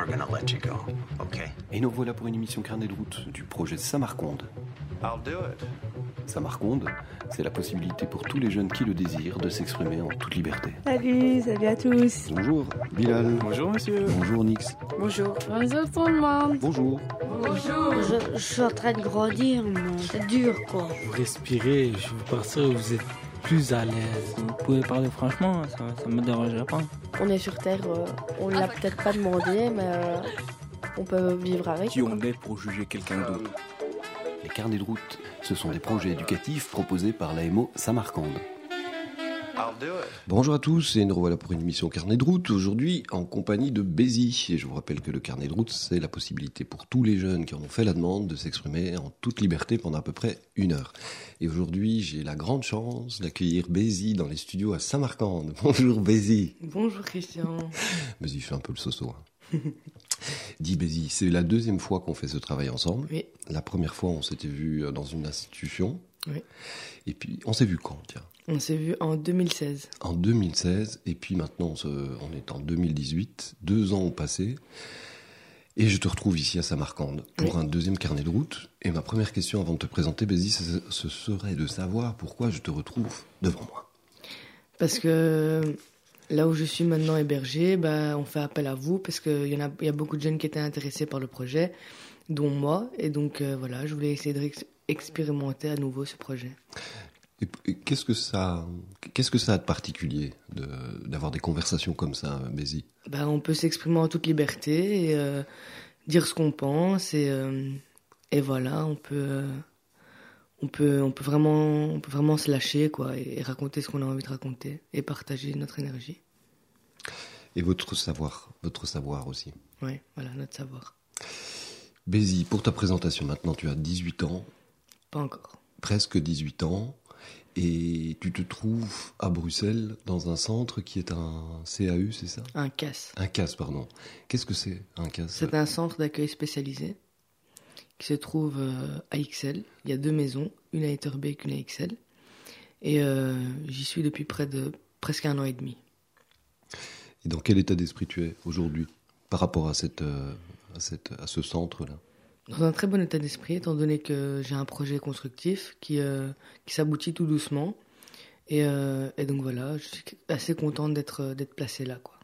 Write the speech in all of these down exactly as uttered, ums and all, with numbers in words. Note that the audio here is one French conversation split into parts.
gonna let you go, okay? Et nous voilà pour une émission carnet de route du projet Samarconde. I'll do it. Samarconde, c'est la possibilité pour tous les jeunes qui le désirent de s'exprimer en toute liberté. Salut, salut à tous. Bonjour Bilal. Bonjour monsieur. Bonjour Nix. Bonjour. Bonjour tout le monde. Bonjour. Bonjour. Je, je suis en train de grandir, mais c'est dur quoi. Vous respirez, je veux partir où vous êtes plus à l'aise. Vous pouvez parler franchement, ça, ça me dérangerait pas. On est sur Terre, euh, on l'a peut-être pas demandé, mais euh, on peut vivre avec. Qui on est pour juger quelqu'un d'autre? Les carnets de route, ce sont des projets éducatifs proposés par l'A M O Samarcande. I'll do it. Bonjour à tous et nous revoilà pour une émission carnet de route, aujourd'hui en compagnie de Bézi. Et je vous rappelle que le carnet de route, c'est la possibilité pour tous les jeunes qui en ont fait la demande de s'exprimer en toute liberté pendant à peu près une heure. Et aujourd'hui, j'ai la grande chance d'accueillir Bézi dans les studios à Samarcande. Bonjour Bézi. Bonjour Christian. Bézi fait un peu le soso. Hein. Dis Bézi, c'est la deuxième fois qu'on fait ce travail ensemble. Oui. La première fois, on s'était vu dans une institution. Oui. Et puis, on s'est vu quand, tiens? On s'est vu en deux mille seize. En deux mille seize, et puis maintenant on, se, on est en deux mille dix-huit, deux ans ont passé, et je te retrouve ici à Samarcande pour oui. un deuxième carnet de route. Et ma première question avant de te présenter, Bézi, ce, ce serait de savoir pourquoi je te retrouve devant moi. Parce que là où je suis maintenant hébergé, bah, on fait appel à vous, parce qu'il y, en a, y a beaucoup de jeunes qui étaient intéressés par le projet, dont moi, et donc euh, voilà, je voulais essayer d'expérimenter à nouveau ce projet. Et qu'est-ce que ça, qu'est-ce que ça a de particulier de, d'avoir des conversations comme ça, Bézi? Ben, on peut s'exprimer en toute liberté et euh, dire ce qu'on pense et, euh, et voilà, on peut, euh, on peut, on peut vraiment, on peut vraiment se lâcher quoi et, et raconter ce qu'on a envie de raconter et partager notre énergie. Et votre savoir, votre savoir aussi. Oui, voilà, notre savoir. Bézi, pour ta présentation maintenant, tu as dix-huit ans. Pas encore. Presque dix-huit ans. Et tu te trouves à Bruxelles dans un centre qui est un C A U, c'est ça? Un C A S. Un C A S, pardon. Qu'est-ce que c'est, un C A S? C'est un centre d'accueil spécialisé qui se trouve à Ixelles. Il y a deux maisons, une à Etterbeek, une à Ixelles. Et euh, j'y suis depuis près de presque un an et demi. Et dans quel état d'esprit tu es aujourd'hui par rapport à, cette, euh, à, cette, à ce centre-là? Dans un très bon état d'esprit, étant donné que j'ai un projet constructif qui, euh, qui s'aboutit tout doucement. Et, euh, et donc voilà, je suis assez contente d'être, d'être placée là, quoi.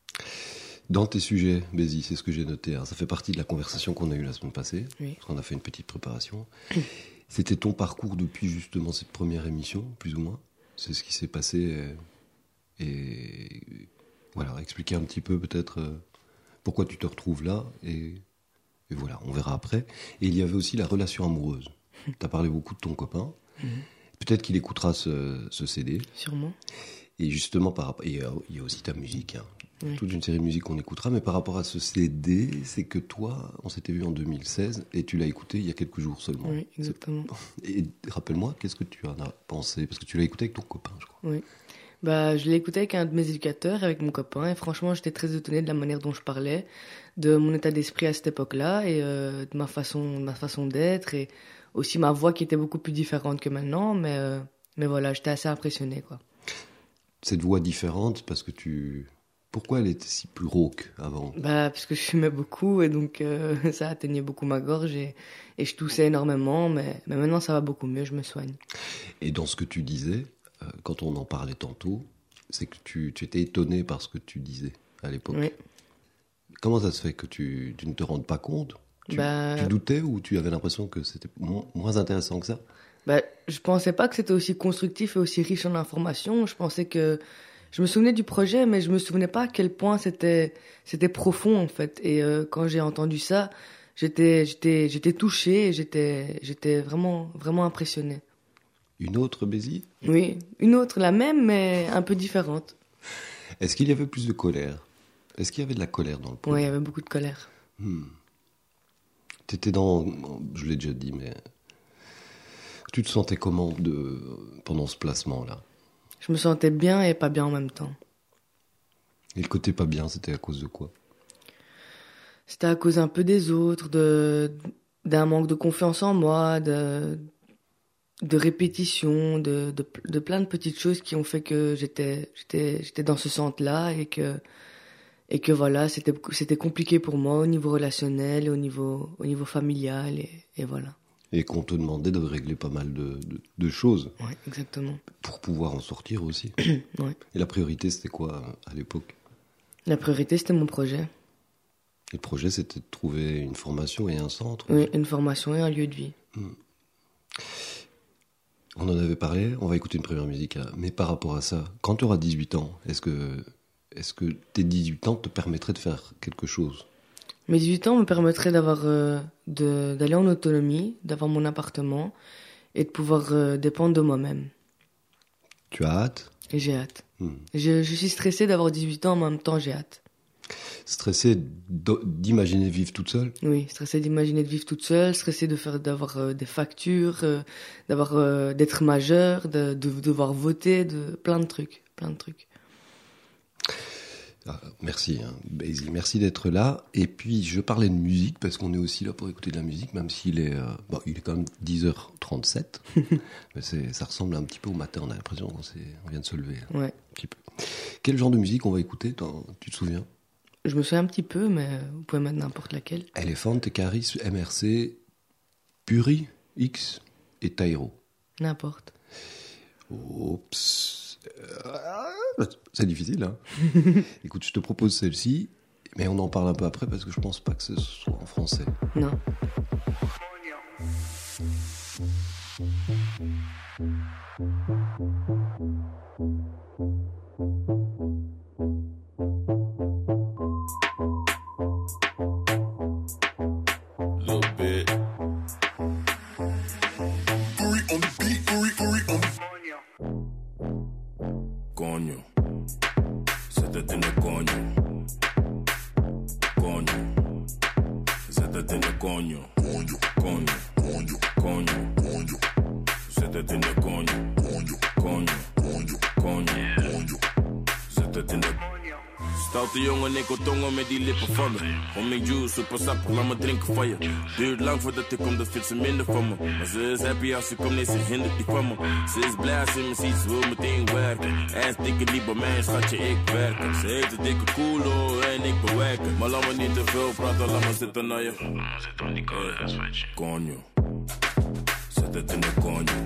Dans tes sujets, Bézi, c'est ce que j'ai noté, hein, ça fait partie de la conversation qu'on a eue la semaine passée, oui. Parce qu'on a fait une petite préparation. C'était ton parcours depuis justement cette première émission, plus ou moins. C'est ce qui s'est passé. Et, et voilà, expliquer un petit peu peut-être euh, pourquoi tu te retrouves là et... Et voilà, on verra après. Et il y avait aussi la relation amoureuse. Tu as parlé beaucoup de ton copain. Mm-hmm. Peut-être qu'il écoutera ce, ce C D. Sûrement. Et justement, par rapport, il y a aussi ta musique. Hein. Oui. Toute une série de musiques qu'on écoutera. Mais par rapport à ce C D, c'est que toi, on s'était vu en deux mille seize et tu l'as écouté il y a quelques jours seulement. Oui, exactement. Et rappelle-moi, qu'est-ce que tu en as pensé? Parce que tu l'as écouté avec ton copain, je crois. Oui. Bah, je l'ai écouté avec un de mes éducateurs, avec mon copain, et franchement, j'étais très étonnée de la manière dont je parlais, de mon état d'esprit à cette époque-là, et euh, de ma façon, ma façon d'être, et aussi ma voix qui était beaucoup plus différente que maintenant, mais, euh, mais voilà, j'étais assez impressionnée, quoi. Cette voix différente, parce que tu... Pourquoi elle était si plus rauque avant? Bah, parce que je fumais beaucoup, et donc euh, ça atteignait beaucoup ma gorge, et, et je toussais énormément, mais, mais maintenant ça va beaucoup mieux, je me soigne. Et dans ce que tu disais, quand on en parlait tantôt, c'est que tu, tu étais étonné par ce que tu disais à l'époque. Oui. Comment ça se fait que tu, tu ne te rendes pas compte? tu, bah... tu doutais ou tu avais l'impression que c'était mo- moins intéressant que ça? bah, Je pensais pas que c'était aussi constructif et aussi riche en informations. Je pensais que... Je me souvenais du projet, mais je me souvenais pas à quel point c'était, c'était profond, en fait. Et euh, quand j'ai entendu ça, j'étais, j'étais, j'étais touchée et j'étais, j'étais vraiment, vraiment impressionnée. Une autre Bézi? Oui, une autre, la même, mais un peu différente. Est-ce qu'il y avait plus de colère? Est-ce qu'il y avait de la colère dans le projet? Oui, il y avait beaucoup de colère. Hmm. Tu étais dans... Je l'ai déjà dit, mais... Tu te sentais comment de... pendant ce placement-là? Je me sentais bien et pas bien en même temps. Et le côté pas bien, c'était à cause de quoi? C'était à cause un peu des autres, de... d'un manque de confiance en moi, de... de répétition, de, de, de plein de petites choses qui ont fait que j'étais, j'étais, j'étais dans ce centre-là et que, et que voilà, c'était, c'était compliqué pour moi au niveau relationnel, au niveau, au niveau familial, et, et voilà. Et qu'on te demandait de régler pas mal de, de, de choses. Oui, exactement. Pour pouvoir en sortir aussi. Ouais. Et la priorité, c'était quoi à l'époque? La priorité, c'était mon projet. Et le projet, c'était de trouver une formation et un centre? Oui, une formation et un lieu de vie. Mmh. On en avait parlé, on va écouter une première musique. Hein. Mais par rapport à ça, quand tu auras dix-huit ans, est-ce que, est-ce que tes dix-huit ans te permettraient de faire quelque chose? Mes dix-huit ans me permettraient d'avoir, euh, de, d'aller en autonomie, d'avoir mon appartement et de pouvoir euh, dépendre de moi-même. Tu as hâte? Et j'ai hâte. Mmh. Je, je suis stressée d'avoir dix-huit ans, en même temps j'ai hâte. Stressée d'imaginer vivre toute seule? Oui, stressée d'imaginer de vivre toute seule, stressée de faire, d'avoir euh, des factures, euh, d'avoir, euh, d'être majeure, de, de devoir voter, de plein de trucs, plein de trucs. Ah, merci, hein, Basie, merci d'être là. Et puis, je parlais de musique, parce qu'on est aussi là pour écouter de la musique, même s'il est, euh, bon, il est quand même dix heures trente-sept. Mais c'est, ça ressemble un petit peu au matin, on a l'impression qu'on s'est, on vient de se lever. Ouais. Un petit peu. Quel genre de musique on va écouter, toi, tu te souviens? Je me souviens un petit peu, mais vous pouvez mettre n'importe laquelle. Elephant, Caris, M R C, Puri, X et Tyro. N'importe. Oups. C'est difficile, hein. Écoute, je te propose celle-ci, mais on en parle un peu après parce que je pense pas que ce soit en français. Non. Stoute jongen, ik wil tongen met die lippen van me. Om mijn juice, super sap, laat me drinken van je. Duurt lang voordat ik kom, dat vindt ze minder van me. Maar ze is happy als ze komt, nee, ze hindert die van me. Ze is blij als ze me ziet, ze wil meteen werken. En dikke niet bij mij, schatje, ik werken. Ze heeft een dikke koelo en ik bewerken. Maar laat me niet te veel praten, laat me zitten naar je. Laat me zitten aan die koude switch. Konjo, zet het in de konjo.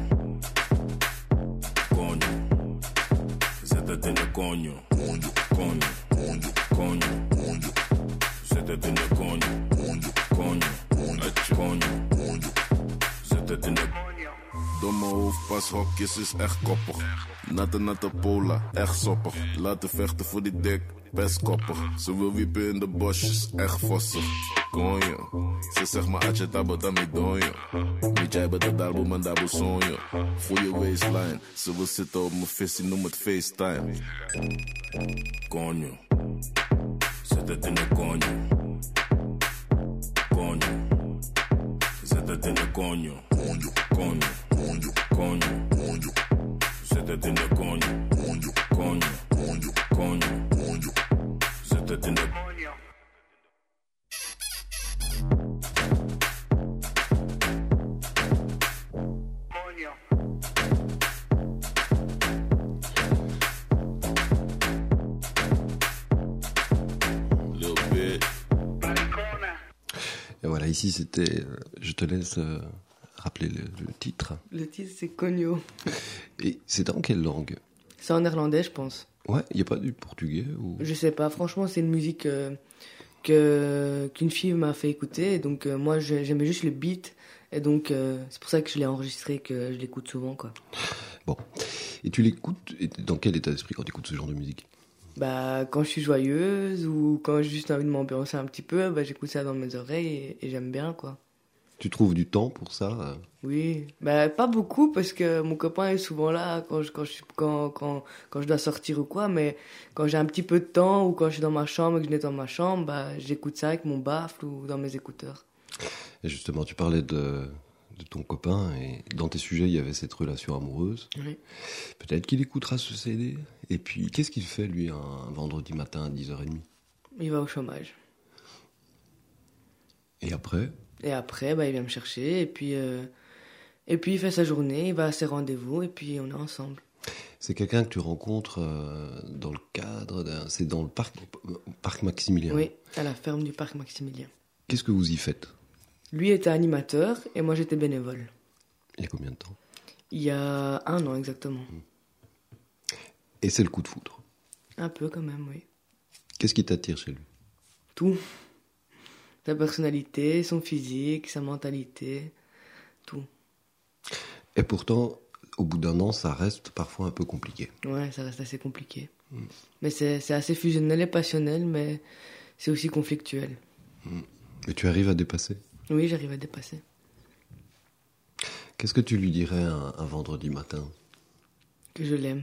Konjo, zet het in de konjo. Konjo, konjo. Konjo, konjo, zet het in de konjo. Konjo, konjo, konjo, konjo, zet het in de konjo. Domme hoofdpashokjes is echt koppig. Natte natte pola, echt soppig. Laten vechten voor die dik, best koppig. Ze wil wiepen in de bosjes, echt vossig. Konjo, ze zegt maar atje tabo dami donjo. Niet jij bent de darbo man dabo sonjo. Voor je waistline, ze wil zitten op mijn visie, noem het FaceTime. Konjo, zet het in de konjo. Konjo, zet het in de konjo. Konjo, konjo, konjo, konjo, konjo. Zet het in de konjo. Konjo, konjo, konjo, konjo, konjo. Zet het in de konjo. Et voilà, ici c'était. Euh, je te laisse euh, rappeler le, le titre. Le titre c'est Konjo. Et c'est en quelle langue? C'est en néerlandais, je pense. Ouais, il n'y a pas du portugais ou... Je sais pas, franchement, c'est une musique euh, que, qu'une fille m'a fait écouter. Et donc, euh, moi, je, j'aimais juste le beat. Et donc, euh, c'est pour ça que je l'ai enregistré, que je l'écoute souvent, quoi. Bon. Et tu l'écoutes et dans quel état d'esprit quand tu écoutes ce genre de musique? Bah, quand je suis joyeuse ou quand j'ai juste envie de m'ambiancer un petit peu, bah, j'écoute ça dans mes oreilles et, et j'aime bien, quoi. Tu trouves du temps pour ça? Oui, bah, pas beaucoup parce que mon copain est souvent là quand je, quand je, quand, quand, quand je dois sortir ou quoi, mais quand j'ai un petit peu de temps ou quand je suis dans ma chambre et que je nettoie ma chambre, bah, j'écoute ça avec mon baffle ou dans mes écouteurs. Et justement, tu parlais de, de ton copain et dans tes sujets, il y avait cette relation amoureuse. Oui. Peut-être qu'il écoutera ce C D. Et puis, qu'est-ce qu'il fait, lui, un vendredi matin à dix heures trente? Il va au chômage. Et après? Et après, bah, il vient me chercher et puis, euh, et puis il fait sa journée, il va à ses rendez-vous et puis on est ensemble. C'est quelqu'un que tu rencontres euh, dans le cadre d'un... C'est dans le parc, parc Maximilien. Oui, à la ferme du parc Maximilien. Qu'est-ce que vous y faites? Lui était animateur et moi j'étais bénévole. Il y a combien de temps? Il y a un an exactement. Et c'est le coup de foudre. Un peu quand même, oui. Qu'est-ce qui t'attire chez lui? Tout. Sa personnalité, son physique, sa mentalité, tout. Et pourtant, au bout d'un an, ça reste parfois un peu compliqué. Ouais, ça reste assez compliqué. Mm. Mais c'est, c'est assez fusionnel et passionnel, mais c'est aussi conflictuel. Mm. Et tu arrives à dépasser? Oui, j'arrive à dépasser. Qu'est-ce que tu lui dirais un, un vendredi matin? Que je l'aime.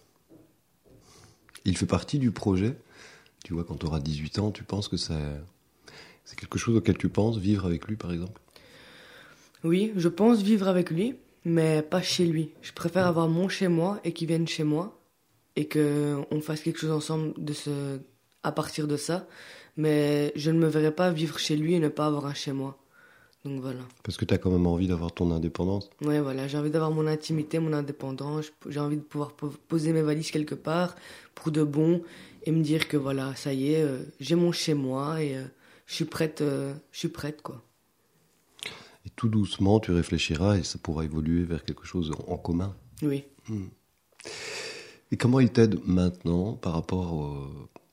Il fait partie du projet. Tu vois, quand tu auras dix-huit ans, tu penses que c'est, c'est quelque chose auquel tu penses, vivre avec lui, par exemple? Oui, je pense vivre avec lui, mais pas chez lui. Je préfère avoir mon chez moi et qu'il vienne chez moi et qu'on fasse quelque chose ensemble de ce... à partir de ça. Mais je ne me verrai pas vivre chez lui et ne pas avoir un chez moi. Donc voilà. Parce que tu as quand même envie d'avoir ton indépendance? Oui, voilà. J'ai envie d'avoir mon intimité, mon indépendance. J'ai envie de pouvoir poser mes valises quelque part pour de bon et me dire que voilà, ça y est, euh, j'ai mon chez moi et euh, je suis prête, euh, je suis prête, quoi. Et tout doucement, tu réfléchiras et ça pourra évoluer vers quelque chose en, en commun. Oui. Hmm. Et comment il t'aide maintenant par rapport au...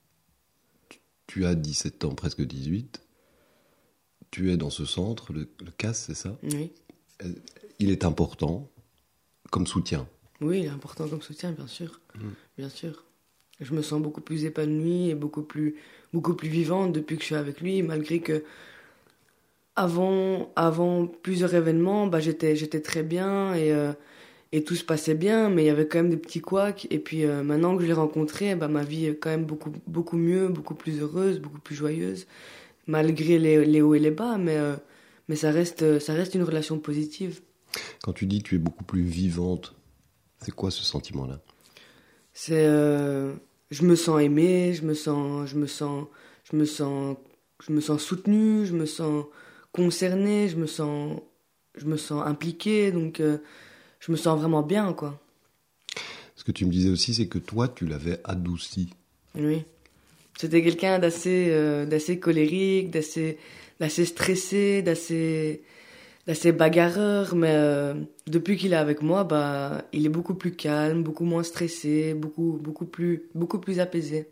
Tu as dix-sept ans, presque dix-huit. Tu es dans ce centre, le, le C A S, c'est ça? Oui. Il est important comme soutien. Oui, il est important comme soutien, bien sûr. Mm. Bien sûr. Je me sens beaucoup plus épanouie et beaucoup plus, beaucoup plus vivante depuis que je suis avec lui, malgré que avant, avant plusieurs événements, bah, j'étais, j'étais très bien et, euh, et tout se passait bien, mais il y avait quand même des petits couacs. Et puis euh, maintenant que je l'ai rencontré, bah, ma vie est quand même beaucoup, beaucoup mieux, beaucoup plus heureuse, beaucoup plus joyeuse, malgré les, les hauts et les bas, mais, euh, mais ça reste, ça reste une relation positive. Quand tu dis que tu es beaucoup plus vivante, c'est quoi ce sentiment-là? C'est, euh, je me sens aimée, je me sens, je me sens, je me sens, je me sens soutenue, je me sens concernée, je me sens, je me sens impliquée, donc euh, je me sens vraiment bien, quoi. Ce que tu me disais aussi, c'est que toi, tu l'avais adouci. Oui. C'était quelqu'un d'assez, euh, d'assez colérique, d'assez, d'assez stressé, d'assez, d'assez bagarreur, mais euh, depuis qu'il est avec moi, bah, il est beaucoup plus calme, beaucoup moins stressé, beaucoup, beaucoup plus, beaucoup plus apaisé.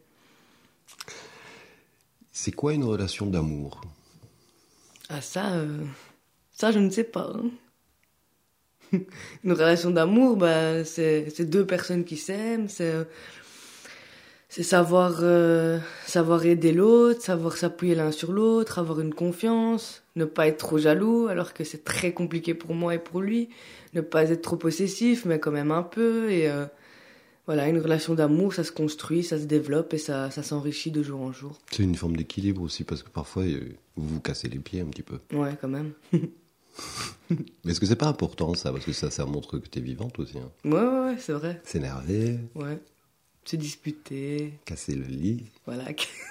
C'est quoi une relation d'amour? Ah ça, euh, ça je ne sais pas. Hein. Une relation d'amour, bah, c'est, c'est deux personnes qui s'aiment, c'est, c'est savoir, euh, savoir aider l'autre, savoir s'appuyer l'un sur l'autre, avoir une confiance, ne pas être trop jaloux, alors que c'est très compliqué pour moi et pour lui, ne pas être trop possessif, mais quand même un peu, et euh, voilà, une relation d'amour, ça se construit, ça se développe et ça, ça s'enrichit de jour en jour. C'est une forme d'équilibre aussi, parce que parfois, vous vous cassez les pieds un petit peu. Ouais, quand même. Mais est-ce que c'est pas important, ça? Parce que ça, ça montre que t'es vivante aussi. Hein. Ouais, ouais, ouais, c'est vrai. S'énerver. Ouais. Se disputer. Casser le lit. Voilà.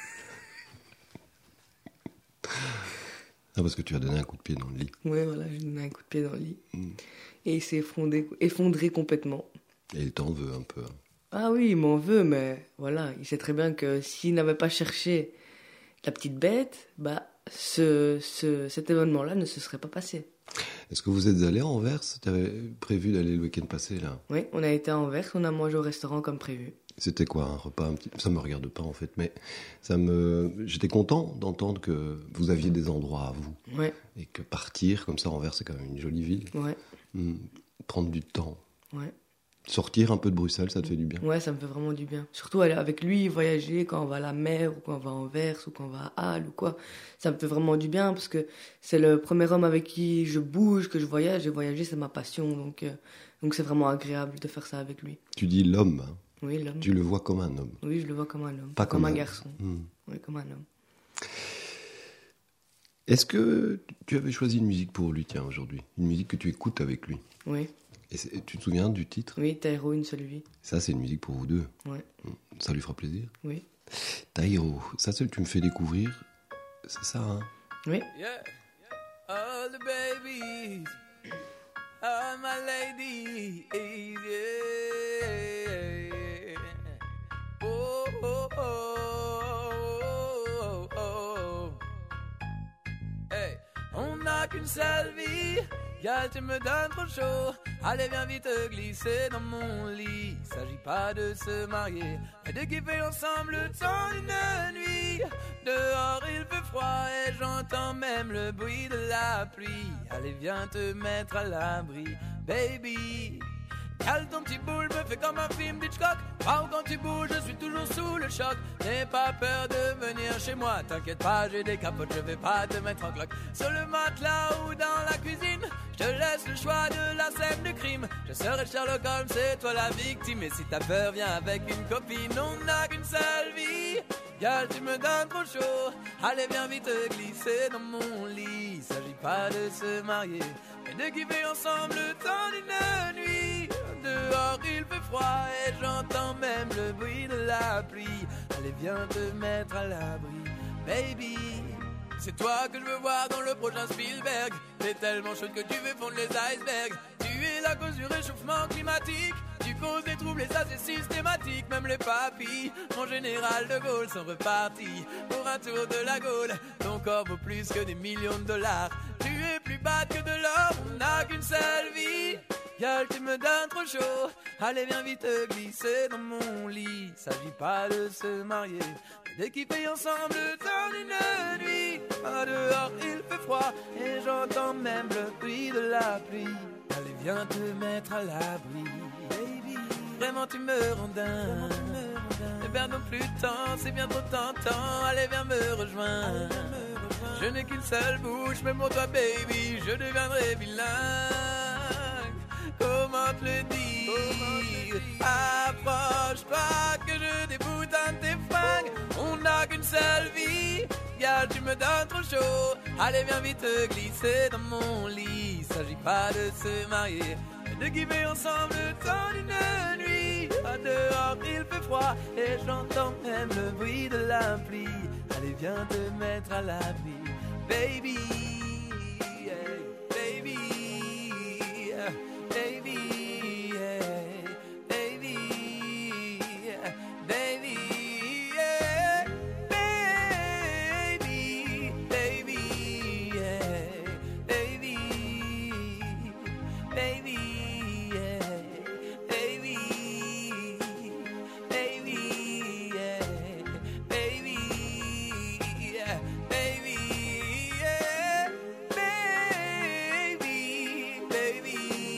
Ah, parce que tu as donné un coup de pied dans le lit. Ouais, voilà, j'ai donné un coup de pied dans le lit. Mm. Et il s'est effondré, effondré complètement. Et il t'en veut un peu. Ah oui, il m'en veut, mais voilà, il sait très bien que s'il n'avait pas cherché la petite bête, bah, ce, ce, cet événement-là ne se serait pas passé. Est-ce que vous êtes allé à Anvers? Tu avais prévu d'aller le week-end passé, là? Oui, on a été à Anvers, on a mangé au restaurant comme prévu. C'était quoi, un repas un petit... Ça me regarde pas, en fait, mais ça me... j'étais content d'entendre que vous aviez des endroits à vous. Ouais. Et que partir, comme ça, Anvers, c'est quand même une jolie ville. Ouais. Mmh. Prendre du temps. Ouais. Sortir un peu de Bruxelles, ça te fait du bien? Ouais, ça me fait vraiment du bien. Surtout aller avec lui, voyager quand on va à la mer, ou quand on va à Anvers, ou quand on va à Halle, ou quoi. Ça me fait vraiment du bien, parce que c'est le premier homme avec qui je bouge, que je voyage, et voyager, c'est ma passion. Donc, euh, donc c'est vraiment agréable de faire ça avec lui. Tu dis l'homme, hein? Oui, l'homme. Tu le vois comme un homme? Oui, je le vois comme un homme. Pas comme, comme un un... garçon. Mmh. Oui, comme un homme. Est-ce que tu avais choisi une musique pour lui, tiens, aujourd'hui? Une musique que tu écoutes avec lui? Oui. Et c'est... tu te souviens du titre? Oui, Taïro, une seule vie. Ça, c'est une musique pour vous deux. Ouais. Ça lui fera plaisir? Oui. Taïro, ça, c'est tu me fais découvrir. C'est ça, hein? Oui. Yeah. All the babies, all my ladies, yeah. qu'une seule vie. Gal, tu me donnes trop chaud. Allez, viens vite te glisser dans mon lit. S'agit pas de se marier, mais de kiffer ensemble le temps d'une nuit. Dehors il fait froid et j'entends même le bruit de la pluie. Allez, viens te mettre à l'abri, baby. Cale ton petit boule, me fait comme un film d'Hitchcock. Wow, quand tu bouges, je suis toujours sous le choc. N'aie pas peur de venir chez moi. T'inquiète pas, j'ai des capotes, je vais pas te mettre en cloque. Sur le matelas ou dans la cuisine, je te laisse le choix de la scène de crime. Je serai Sherlock Holmes, c'est toi la victime. Et si t'as peur, viens avec une copine. On n'a qu'une seule vie. Gal, tu me donnes trop chaud. Allez, viens vite te glisser dans mon lit. S'agit pas de se marier, mais de kiffer ensemble le temps d'une nuit. Dehors il fait froid et j'entends même le bruit de la pluie. Allez, viens te mettre à l'abri, baby. C'est toi que je veux voir dans le prochain Spielberg. T'es tellement chaude que tu veux fondre les icebergs. Tu es la cause du réchauffement climatique. Tu causes des troubles et ça c'est systématique. Même les papis, mon général de Gaulle, sont repartis pour un tour de la Gaule. Ton corps vaut plus que des millions de dollars. Tu es plus bad que de l'or, on n'a qu'une seule vie. Gal, tu me donnes trop chaud. Allez, viens vite te glisser dans mon lit. S'agit pas de se marier, mais de kiffer ensemble le temps d'une nuit. Ah, dehors il fait froid et j'entends même le bruit de la pluie. Allez, viens te mettre à l'abri, baby. Vraiment tu me rends dingue. Ne perdons plus de temps, c'est bien trop tentant. Allez, viens me rejoindre. Je n'ai qu'une seule bouche, mais pour toi baby, je deviendrai bilingue. Comment te le dire? Approche pas que je déboutonne tes fringues. On n'a qu'une seule vie. Gal, tu me donnes trop chaud. Allez, viens vite te glisser dans mon lit. S'agit pas de se marier, mais de kiffer ensemble le temps d'une nuit. À dehors il fait froid et j'entends même le bruit de la pluie. Allez, viens te mettre à l'abri, baby, yeah, baby. Baby, yeah, baby, yeah, baby, yeah, baby, baby, yeah, baby, baby, yeah, baby, baby, yeah, baby, yeah, baby, yeah, baby, baby.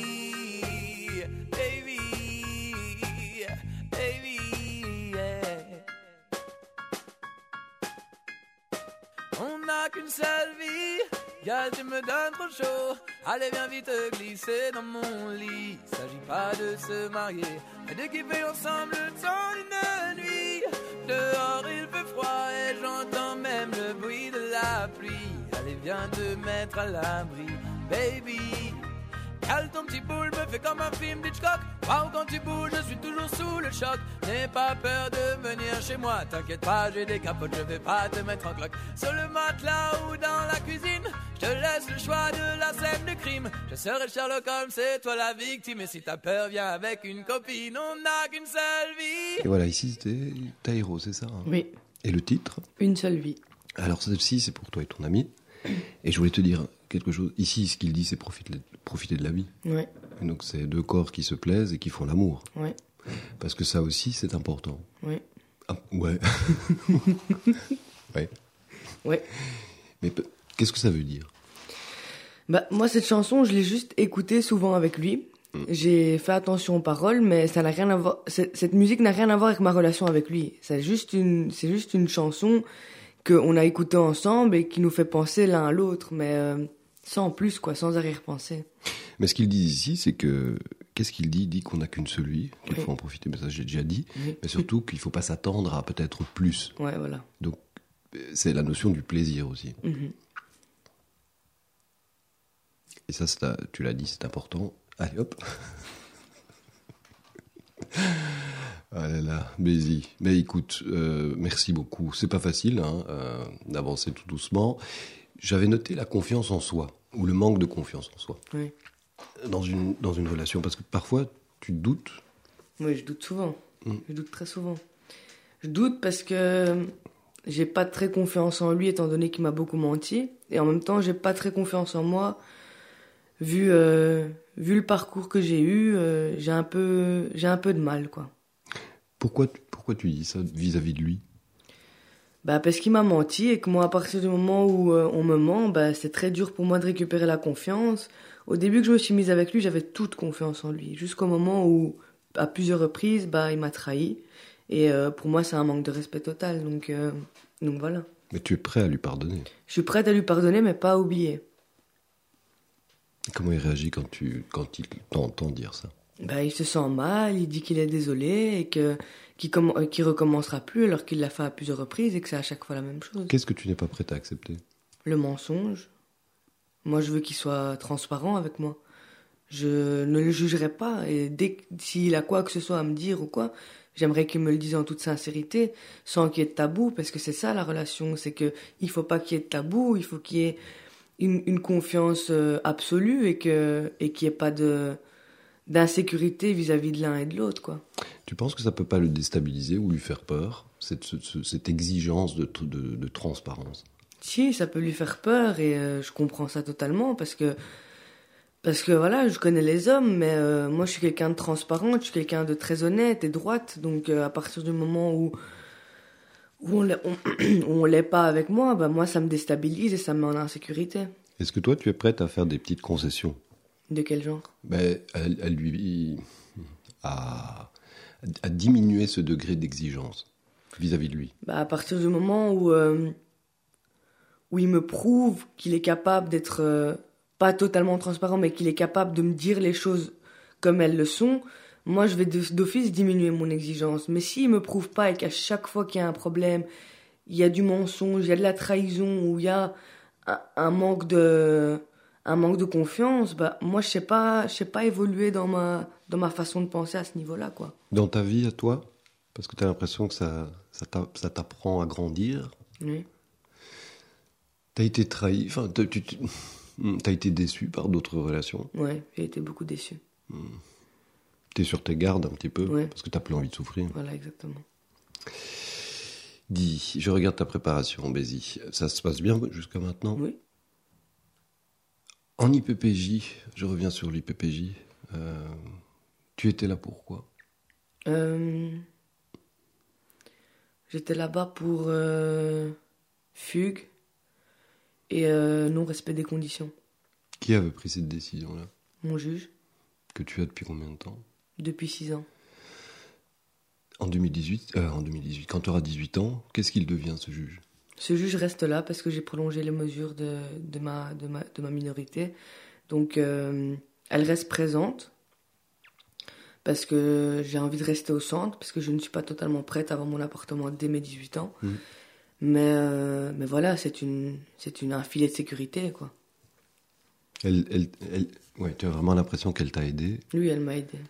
On n'a qu'une seule vie. Gal, tu me donnes trop chaud. Allez, viens vite te glisser dans mon lit. S'agit pas de se marier, mais de kiffer ensemble le temps d'une nuit. Dehors il fait froid et j'entends même le bruit de la pluie. Allez, viens te mettre à l'abri, baby. Cale ton petit boule, me fait comme un film d'Hitchcock. Wow, quand tu bouges, je suis toujours sous le choc. N'aie pas peur de venir chez moi. T'inquiète pas, j'ai des capotes, je vais pas te mettre en cloque. Sur le matelas ou dans la cuisine, je te laisse le choix de la scène de crime. Je serai Sherlock Holmes, c'est toi la victime. Et si t'as peur, viens avec une copine. On n'a qu'une seule vie. Et voilà, ici c'était Taïro, c'est ça hein? Oui, Et le titre? une seule vie. Alors celle-ci, c'est pour toi et ton ami. Et je voulais te dire quelque chose. Ici, ce qu'il dit, c'est profiter, profiter de la vie. Ouais, Et donc c'est deux corps qui se plaisent et qui font l'amour. ouais, Parce que ça aussi, c'est important. ouais, Ah, ouais. ouais. ouais. Mais pe- qu'est-ce que ça veut dire? Bah, moi, cette chanson, je l'ai juste écoutée souvent avec lui. Mm. J'ai fait attention aux paroles, mais ça n'a rien à voir. Cette, cette musique n'a rien à voir avec ma relation avec lui. C'est juste une, c'est juste une chanson qu'on a écoutée ensemble et qui nous fait penser l'un à l'autre, mais euh, sans plus, quoi, sans arrière-pensée. Mais ce qu'il dit ici, c'est que... Qu'est-ce qu'il dit? Il dit qu'on n'a qu'une seule vie, qu'il Oui. faut en profiter, mais ça j'ai déjà dit. Oui. Mais surtout qu'il ne faut pas s'attendre à peut-être plus. Ouais, voilà. Donc c'est la notion du plaisir aussi. Mhm. Et ça, c'est à- tu l'as dit, c'est important. Allez hop. Ah là là, Bézi. Mais écoute, euh, merci beaucoup. C'est pas facile hein, euh, d'avancer tout doucement. J'avais noté la confiance en soi, ou le manque de confiance en soi, Oui. dans une, dans une relation. Parce que parfois, tu te doutes. Oui, je doute souvent. Mm. Je doute très souvent. Je doute parce que j'ai pas très confiance en lui étant donné qu'il m'a beaucoup menti. Et en même temps, j'ai pas très confiance en moi vu, euh, vu le parcours que j'ai eu. Euh, j'ai un peu, j'ai un peu de mal, quoi. Pourquoi, tu- pourquoi tu dis ça vis-à-vis de lui? Bah, parce qu'il m'a menti et que moi, à partir du moment où euh, on me ment, bah, c'est très dur pour moi de récupérer la confiance. Au début que je me suis mise avec lui, j'avais toute confiance en lui. Jusqu'au moment où, à plusieurs reprises, bah, il m'a trahi. Et euh, pour moi, c'est un manque de respect total. Donc, euh, donc voilà. Mais tu es prêt à lui pardonner. Je suis prête à lui pardonner, mais pas à oublier. Et comment il réagit quand, tu, quand il t'entend dire ça? Bah, il se sent mal, il dit qu'il est désolé et que, qu'il, comm- qu'il recommencera plus alors qu'il l'a fait à plusieurs reprises et que c'est à chaque fois la même chose. Qu'est-ce que tu n'es pas prête à accepter? Le mensonge. Moi, je veux qu'il soit transparent avec moi. Je ne le jugerai pas. Et dès que, s'il a quoi que ce soit à me dire ou quoi, j'aimerais qu'il me le dise en toute sincérité, sans qu'il y ait de tabou, parce que c'est ça la relation. C'est que il faut pas qu'il y ait de tabou, il faut qu'il y ait une, une confiance euh, absolue et que et qu'il n'y ait pas de d'insécurité vis-à-vis de l'un et de l'autre, quoi. Tu penses que ça peut pas le déstabiliser ou lui faire peur, cette, ce- ce- cette exigence de, de, de transparence? Si, ça peut lui faire peur et euh, je comprends ça totalement parce que parce que voilà, je connais les hommes, mais euh, moi je suis quelqu'un de transparent, je suis quelqu'un de très honnête et droite, donc euh, à partir du moment où où on l'est, on, où on l'est pas avec moi, bah moi ça me déstabilise et ça me met en insécurité. Est-ce que toi, tu es prête à faire des petites concessions? De quel genre? Ben, à, à lui... À, à diminuer ce degré d'exigence vis-à-vis de lui. Bah à partir du moment où euh, où il me prouve qu'il est capable d'être euh, pas totalement transparent, mais qu'il est capable de me dire les choses comme elles le sont, moi je vais d'office diminuer mon exigence. Mais s'il me prouve pas et qu'à chaque fois qu'il y a un problème, il y a du mensonge, il y a de la trahison, ou il y a un, un manque de un manque de confiance, bah moi je sais pas, je sais pas évoluer dans ma dans ma façon de penser à ce niveau-là, quoi. Dans ta vie, à toi, parce que tu as l'impression que ça, ça, t'a- ça t'apprend à grandir, Oui. tu as été trahi, enfin, t'as- tu as été déçu par d'autres relations. Ouais, j'ai été beaucoup déçue. Tu es sur tes gardes un petit peu, Ouais. parce que tu n'as plus envie de souffrir. Voilà, exactement. Dis, je regarde ta préparation, Bézi. Ça se passe bien jusqu'à maintenant? Oui. En I P P J, je reviens sur l'I P P J, euh, tu étais là pourquoi? Euh, J'étais là-bas pour euh, fugue et euh, non-respect des conditions. Qui avait pris cette décision-là? Mon juge, Que tu as depuis combien de temps? depuis six ans. En deux mille dix-huit, euh, en deux mille dix-huit, quand tu auras dix-huit ans, qu'est-ce qu'il devient, ce juge? Ce juge reste là parce que j'ai prolongé les mesures de, de, ma, de, ma, de ma minorité. Donc, euh, elle reste présente parce que j'ai envie de rester au centre, parce que je ne suis pas totalement prête à avoir mon appartement dès mes dix-huit ans. Mmh. Mais, euh, mais voilà, c'est une, c'est une, un filet de sécurité, quoi. Elle, elle, elle, ouais, tu as vraiment l'impression qu'elle t'a aidé. Lui, elle m'a aidé.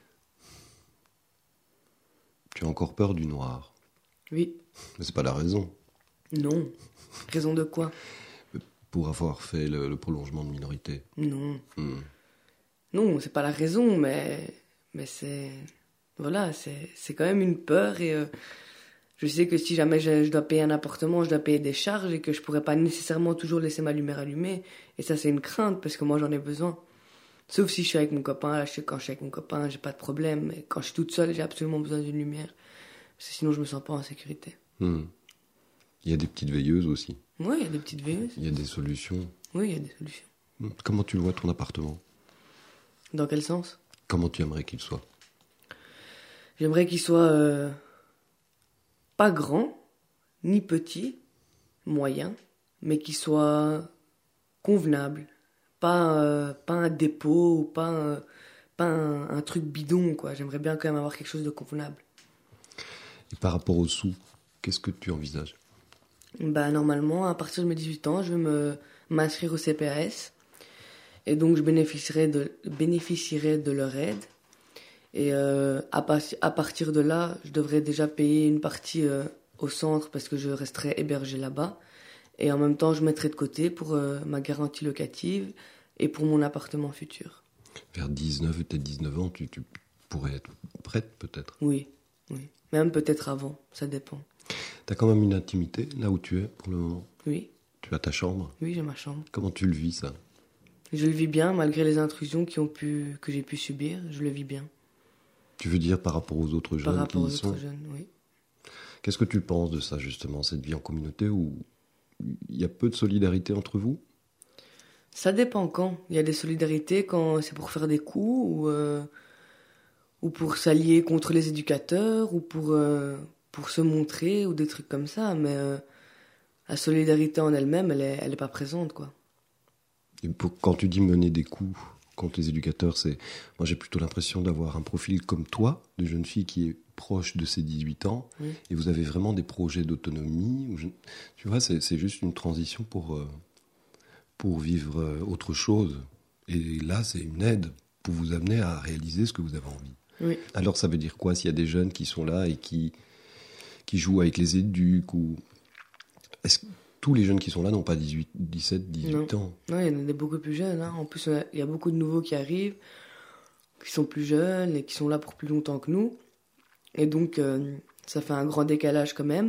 Tu as encore peur du noir. Oui. Mais c'est pas la raison. Non. Raison de quoi? Pour avoir fait le, le prolongement de minorité. Non. Hmm. Non, c'est pas la raison, mais, mais c'est, voilà, c'est, c'est quand même une peur et euh, je sais que si jamais je, je dois payer un appartement, je dois payer des charges et que je pourrais pas nécessairement toujours laisser ma lumière allumée. Et ça, c'est une crainte parce que moi, j'en ai besoin. Sauf si je suis avec mon copain. Là, je sais que quand je suis avec mon copain, j'ai pas de problème. Mais quand je suis toute seule, j'ai absolument besoin d'une lumière. Parce que sinon, je me sens pas en sécurité. Hmm. Il y a des petites veilleuses aussi. Oui, il y a des petites veilleuses. Il y a des solutions. Oui, il y a des solutions. Hmm. Comment tu le vois, ton appartement? Dans quel sens? Comment tu aimerais qu'il soit? J'aimerais qu'il soit euh, pas grand, ni petit, moyen, mais qu'il soit convenable. Pas, euh, pas un dépôt ou pas, un, pas un, un truc bidon, quoi. J'aimerais bien quand même avoir quelque chose de convenable. Et par rapport aux sous, qu'est-ce que tu envisages? Bah, normalement, à partir de mes dix-huit ans, je vais me, m'inscrire au C P A S. Et donc, je bénéficierai de, bénéficierai de leur aide. Et euh, à, pas, à partir de là, je devrais déjà payer une partie euh, au centre parce que je resterai hébergé là-bas. Et en même temps, je mettrai de côté pour euh, ma garantie locative et pour mon appartement futur. Vers dix-neuf, peut-être dix-neuf ans, tu, tu pourrais être prête peut-être? Oui, oui. Même peut-être avant, ça dépend. T'as quand même une intimité là où tu es pour le moment. Oui, Tu as ta chambre. oui, j'ai ma chambre. Comment tu le vis, ça? Je le vis bien, malgré les intrusions qui ont pu, que j'ai pu subir, je le vis bien. Tu veux dire par rapport aux autres Par jeunes rapport aux qui y sont? autres jeunes, oui. Qu'est-ce que tu penses de ça, justement, cette vie en communauté où il y a peu de solidarité entre vous? Ça dépend quand. Il y a des solidarités quand c'est pour faire des coups ou, euh, ou pour s'allier contre les éducateurs ou pour, euh, pour se montrer ou des trucs comme ça. Mais euh, la solidarité en elle-même, elle est, elle est pas présente, quoi. Et pour- quand tu dis mener des coups contre les éducateurs, c'est, moi j'ai plutôt l'impression d'avoir un profil comme toi, de jeune fille qui est proche de ses dix-huit ans, Oui. et vous avez vraiment des projets d'autonomie. Où je- tu vois, c'est, c'est juste une transition pour, euh, pour vivre euh, autre chose. Et là, c'est une aide pour vous amener à réaliser ce que vous avez envie. Oui. Alors ça veut dire quoi s'il y a des jeunes qui sont là et qui, qui jouent avec les éducs ou... Est-ce que tous les jeunes qui sont là n'ont pas dix-huit, dix-sept, dix-huit ans? Non, il y en a des beaucoup plus jeunes. Hein. En plus, on a- il y a beaucoup de nouveaux qui arrivent, qui sont plus jeunes et qui sont là pour plus longtemps que nous. Et donc, euh, ça fait un grand décalage quand même.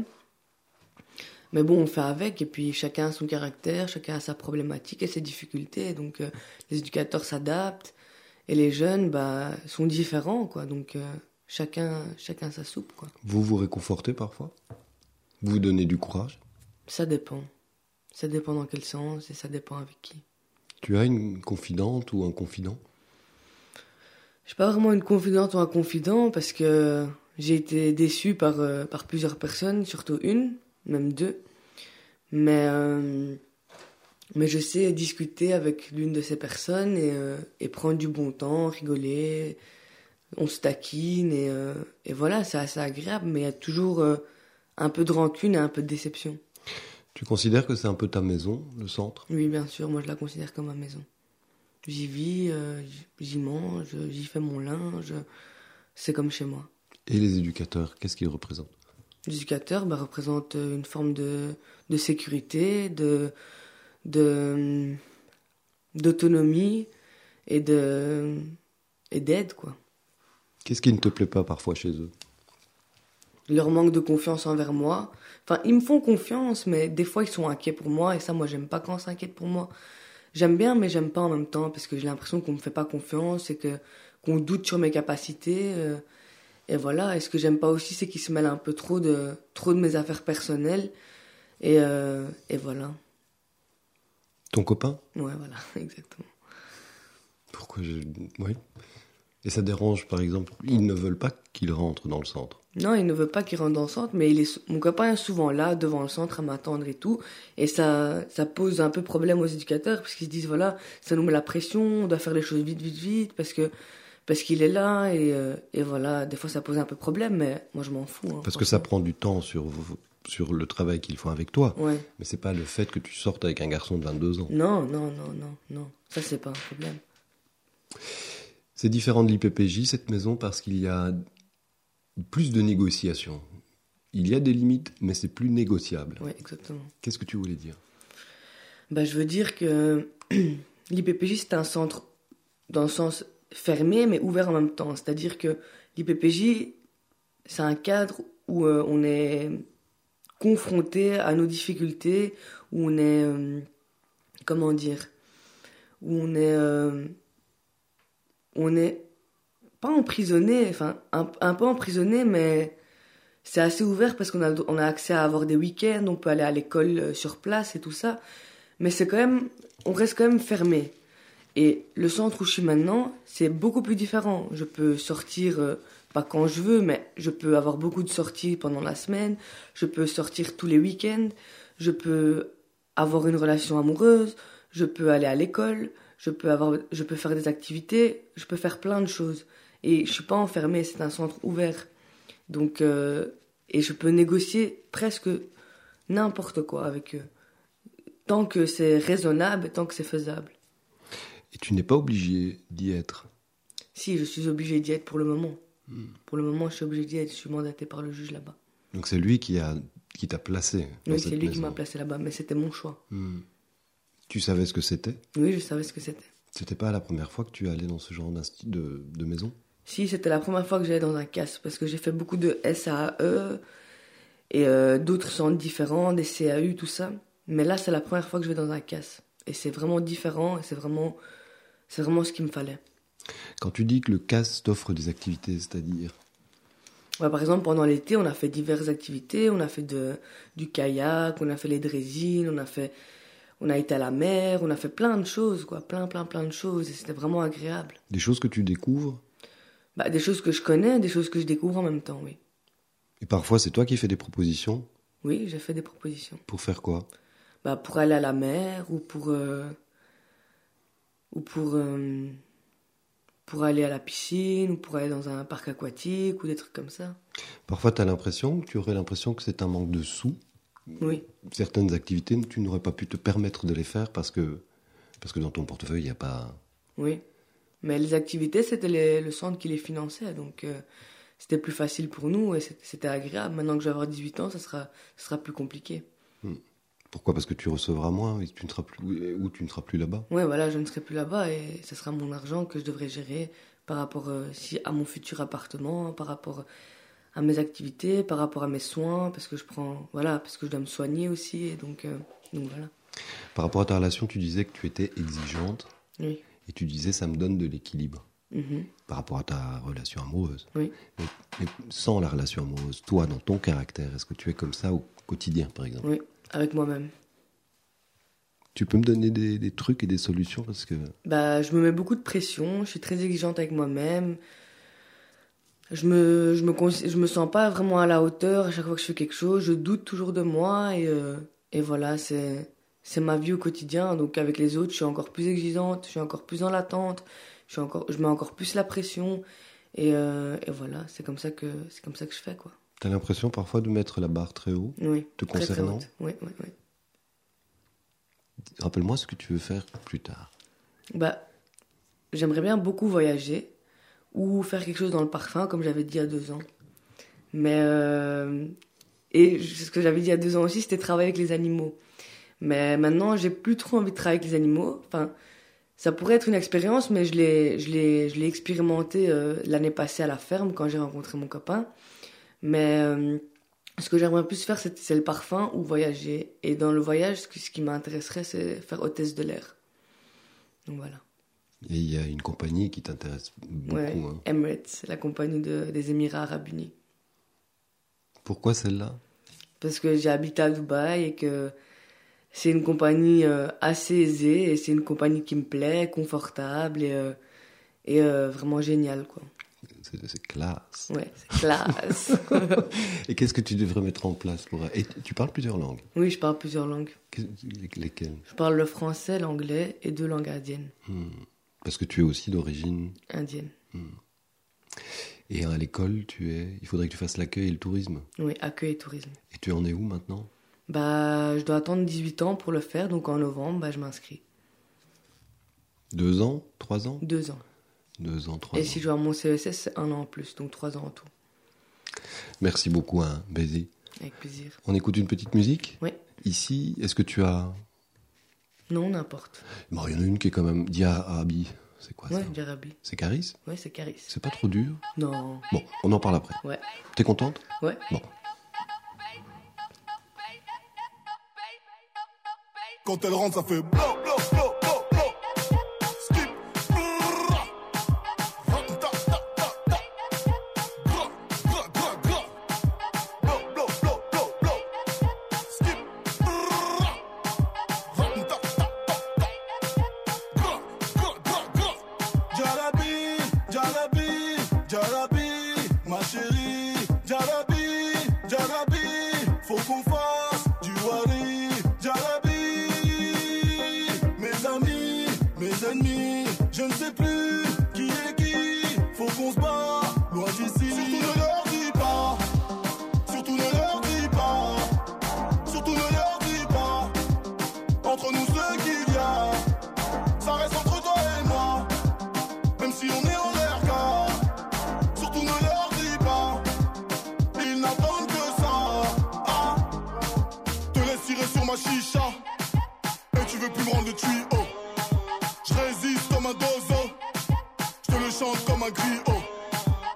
Mais bon, on fait avec, et puis chacun a son caractère, chacun a sa problématique et ses difficultés. Donc, euh, les éducateurs s'adaptent, et les jeunes bah, sont différents, quoi. Donc, euh, chacun, chacun sa soupe, quoi. Vous vous réconfortez parfois? Vous vous donnez du courage? Ça dépend. Ça dépend dans quel sens, et ça dépend avec qui. Tu as une confidente ou un confident? Je suis pas vraiment une confidente ou un confident parce que j'ai été déçue par, euh, par plusieurs personnes, surtout une, même deux. Mais, euh, mais je sais discuter avec l'une de ces personnes et, euh, et prendre du bon temps, rigoler. On se taquine et, euh, et voilà, c'est assez agréable, mais il y a toujours euh, un peu de rancune et un peu de déception. Tu considères que c'est un peu ta maison, le centre? Oui, bien sûr, moi je la considère comme ma maison. J'y vis, euh, j'y mange, j'y fais mon linge, c'est comme chez moi. Et les éducateurs, qu'est-ce qu'ils représentent? L'éducateur bah, représente une forme de, de sécurité, de, de, d'autonomie et, de, et d'aide, quoi. Qu'est-ce qui ne te plaît pas parfois chez eux? Leur manque de confiance envers moi. Enfin, ils me font confiance, mais des fois ils sont inquiets pour moi, et ça, moi, j'aime pas quand on s'inquiète pour moi. J'aime bien, mais j'aime pas en même temps, parce que j'ai l'impression qu'on me fait pas confiance et que, qu'on doute sur mes capacités. euh, Et voilà, et ce que j'aime pas aussi, c'est qu'ils se mêlent un peu trop de, trop de mes affaires personnelles. Et, euh, et voilà. Ton copain? Ouais, voilà, exactement. Pourquoi je... Oui. Et ça dérange, par exemple, ils ne veulent pas qu'il rentre dans le centre. Non, il ne veut pas qu'il rentre dans le centre, mais il est, mon copain est souvent là, devant le centre, à m'attendre et tout. Et ça, ça pose un peu problème aux éducateurs, parce qu'ils se disent, voilà, ça nous met la pression, on doit faire les choses vite, vite, vite, parce que parce qu'il est là, et, euh, et voilà, des fois ça pose un peu problème, mais moi je m'en fous. Hein, Parce que ça prend du temps sur, sur le travail qu'ils font avec toi. Ouais. Mais c'est pas le fait que tu sortes avec un garçon de vingt-deux ans. Non, non, non, non, non. Ça, c'est pas un problème. C'est différent de l'I P P J, cette maison, parce qu'il y a plus de négociations. Il y a des limites, mais c'est plus négociable. Ouais, exactement. Qu'est-ce que tu voulais dire? Bah, je veux dire que l'I P P J, c'est un centre dans le sens fermé, mais ouvert en même temps. C'est-à-dire que l'I P P J, c'est un cadre où euh, on est confronté à nos difficultés, où on est... euh, comment dire? Où on est... euh, on est pas emprisonné, enfin, un, un peu emprisonné, mais c'est assez ouvert parce qu'on a, on a accès à avoir des week-ends, on peut aller à l'école euh, sur place et tout ça. Mais c'est quand même... On reste quand même fermé. Et le centre où je suis maintenant, c'est beaucoup plus différent. Je peux sortir, euh, pas quand je veux, mais je peux avoir beaucoup de sorties pendant la semaine. Je peux sortir tous les week-ends. Je peux avoir une relation amoureuse. Je peux aller à l'école. Je peux avoir, je peux faire des activités. Je peux faire plein de choses. Et je suis pas enfermée, c'est un centre ouvert. Donc, euh, et je peux négocier presque n'importe quoi avec eux. Tant que c'est raisonnable, tant que c'est faisable. Et tu n'es pas obligé d'y être. Si, je suis obligée d'y être pour le moment. Mm. Pour le moment, je suis obligée d'y être. Je suis mandatée par le juge là-bas. Donc c'est lui qui a qui t'a placé dans Oui, cette c'est lui maison. qui m'a placée là-bas, mais c'était mon choix. Mm. Tu savais ce que c'était? Oui, je savais ce que c'était. C'était pas la première fois que tu allais dans ce genre de, de maison? Si, c'était la première fois que j'allais dans un C A S, parce que j'ai fait beaucoup de S A E, Et euh, d'autres centres différents, des C A U, tout ça. Mais là, c'est la première fois que je vais dans un C A S. Et c'est vraiment différent et c'est vraiment, c'est vraiment ce qu'il me fallait. Quand tu dis que le C A S t'offre des activités, c'est-à-dire? Ouais, par exemple, pendant l'été, on a fait diverses activités. On a fait de, du kayak, on a fait les drésines, on a fait, on a été à la mer, on a fait plein de choses, quoi. Plein, plein, plein de choses. Et c'était vraiment agréable. Des choses que tu découvres? Bah, des choses que je connais, des choses que je découvre en même temps, oui. Et parfois, c'est toi qui fais des propositions? Oui, j'ai fait des propositions. Pour faire quoi? Bah, pour aller à la mer ou pour, euh, ou pour, euh, pour aller à la piscine ou pour aller dans un parc aquatique ou des trucs comme ça. Parfois, tu as l'impression, tu aurais l'impression que c'est un manque de sous. Oui. Certaines activités, tu n'aurais pas pu te permettre de les faire parce que, parce que dans ton portefeuille, il n'y a pas... Oui. Mais les activités, c'était les, le centre qui les finançait, donc euh, c'était plus facile pour nous et c'était, c'était agréable. Maintenant que je vais avoir dix-huit ans, ça sera, ça sera plus compliqué. Hmm. Pourquoi? Parce que tu recevras moins et tu ne seras plus, ou tu ne seras plus là-bas. Oui, voilà, je ne serai plus là-bas et ce sera mon argent que je devrais gérer par rapport euh, si, à mon futur appartement, par rapport à mes activités, par rapport à mes soins, parce que je prends, voilà, parce que je dois me soigner aussi, et donc, euh, donc voilà. Par rapport à ta relation, tu disais que tu étais exigeante. Oui. Et tu disais, ça me donne de l'équilibre. Mm-hmm. Par rapport à ta relation amoureuse. Oui. Mais, mais sans la relation amoureuse, toi, dans ton caractère, est-ce que tu es comme ça au quotidien, par exemple? Oui, avec moi-même. Tu peux me donner des, des trucs et des solutions parce que... Bah, je me mets beaucoup de pression, je suis très exigeante avec moi-même. Je me, je me, je me sens pas vraiment à la hauteur à chaque fois que je fais quelque chose. Je doute toujours de moi et, euh, et voilà, c'est, c'est ma vie au quotidien. Donc avec les autres, je suis encore plus exigeante, je suis encore plus dans l'attente, je, suis encore, je mets encore plus la pression. Et, euh, et voilà, c'est comme ça que, c'est comme ça que je fais, quoi. T'as l'impression parfois de mettre la barre très haut, oui, te très, concernant? très oui, oui, oui. Rappelle-moi ce que tu veux faire plus tard. Bah, j'aimerais bien beaucoup voyager ou faire quelque chose dans le parfum, comme j'avais dit il y a deux ans. Mais euh, et ce que j'avais dit il y a deux ans aussi, c'était travailler avec les animaux. Mais maintenant, j'ai plus trop envie de travailler avec les animaux. Enfin, ça pourrait être une expérience, mais je l'ai, je l'ai, je l'ai expérimenté euh, l'année passée à la ferme quand j'ai rencontré mon copain. Mais euh, ce que j'aimerais plus faire, c'est, c'est le parfum ou voyager. Et dans le voyage, ce qui, ce qui m'intéresserait, c'est faire hôtesse de l'air. Donc voilà. Et il y a une compagnie qui t'intéresse beaucoup. Ouais, hein. Emirates, la compagnie de, des Émirats Arabes Unis. Pourquoi celle-là? Parce que j'ai habité à Dubaï et que c'est une compagnie euh, assez aisée et c'est une compagnie qui me plaît, confortable et, euh, et euh, vraiment géniale, quoi. C'est, c'est classe. Ouais, c'est classe. Et qu'est-ce que tu devrais mettre en place pour... Et tu parles plusieurs langues? Oui, je parle plusieurs langues. Lesquelles? Je parle le français, l'anglais et deux langues indiennes. Hmm. Parce que tu es aussi d'origine... Indienne. Hmm. Et à l'école, tu es... il faudrait que tu fasses l'accueil et le tourisme. Oui, accueil et tourisme. Et tu en es où maintenant? Bah, je dois attendre dix-huit ans pour le faire, donc en novembre, bah, je m'inscris. Deux ans? Trois ans? Deux ans. Deux ans, trois et ans. Et si je dois à mon C E S S, c'est un an en plus, donc trois ans en tout. Merci beaucoup, hein, Bézi. Avec plaisir. On écoute une petite musique? Oui. Ici, est-ce que tu as... Non, n'importe. Bon, il y en a une qui est quand même... Diarabi. C'est quoi ouais, ça? Diarabi. C'est Caris? Ouais, c'est Caris. C'est pas trop dur? Non. Bon, on en parle après. Ouais. T'es contente? Ouais. Bon. Quand elle rentre, ça fait blo, blo, blo, blo, blo. Skip. Brrr. Ta, ta, ta, ta. Gra, gra, gra, gra. Blo, blo, blo, blo, blo. Skip. Brrr. Ta, ta, ta, ta. Gra, gra, gra, gra. Jarabi, Jarabi, Jarabi, ma chérie. Jarabi, Jarabi, faut qu'on fasse du wari. Jarabi. Mes ennemis, je ne sais plus qui est qui. Faut qu'on se bat, loin d'ici. Surtout ne leur dis pas. Surtout ne leur dis pas. Surtout ne leur dis pas. Entre nous ce qu'il y a, ça reste entre toi et moi. Même si on est en l'air car. Surtout ne leur dis pas. Ils n'attendent que ça. Ah. Te laisse tirer sur ma chicha. Et tu veux plus me rendre le tuyau. Je résiste comme un dozo, je te le chante comme un griot.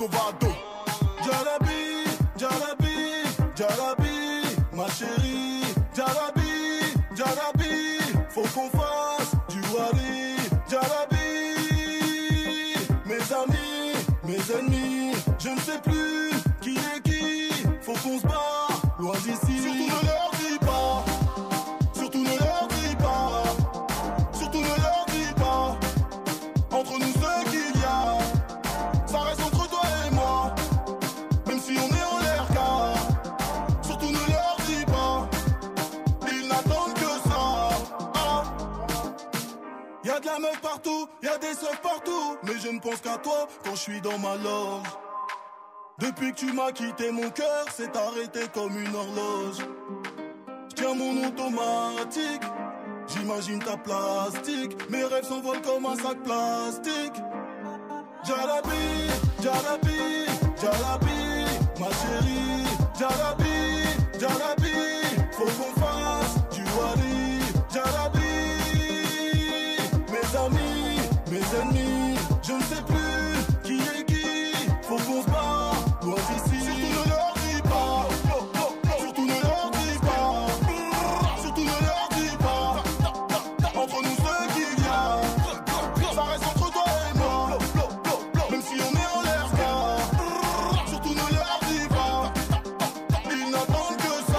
Corcovado. Jarabi, Jarabi, Jarabi, ma chérie. Jarabi, Jarabi, faut qu'on fasse du wari. Jarabi, mes amis, mes ennemis, je ne sais plus qui est qui. Faut qu'on se barre loin d'ici. Surtout ne leur dis pas. Surtout ne leur dis pas. Surtout ne leur dis pas. Entre nous ce qu'il y a, ça reste entre toi et moi. Même si on est en l'air car. Surtout ne leur dis pas. Ils n'attendent que ça. Ah. Y'a de la meuf partout, y'a des seufs partout. Mais je ne pense qu'à toi quand je suis dans ma loge. Depuis que tu m'as quitté, mon cœur s'est arrêté comme une horloge. Je tiens mon automatique, j'imagine ta plastique. Mes rêves s'envolent comme un sac plastique. Jarabi, Jarabi, Jarabi, ma chérie. Jarabi, Jarabi, faut qu'on fasse du wari. Jarabi, mes amis, mes ennemis, je ne sais plus qui est qui. Faut qu'on se barre loin d'ici. Surtout ne leur dis pas. Surtout ne leur dis pas. Surtout ne leur dis pas. Entre nous ce qu'il y a, ça reste entre toi et moi. Même si on est en l'air car. Surtout ne leur dis pas. Ils n'attendent que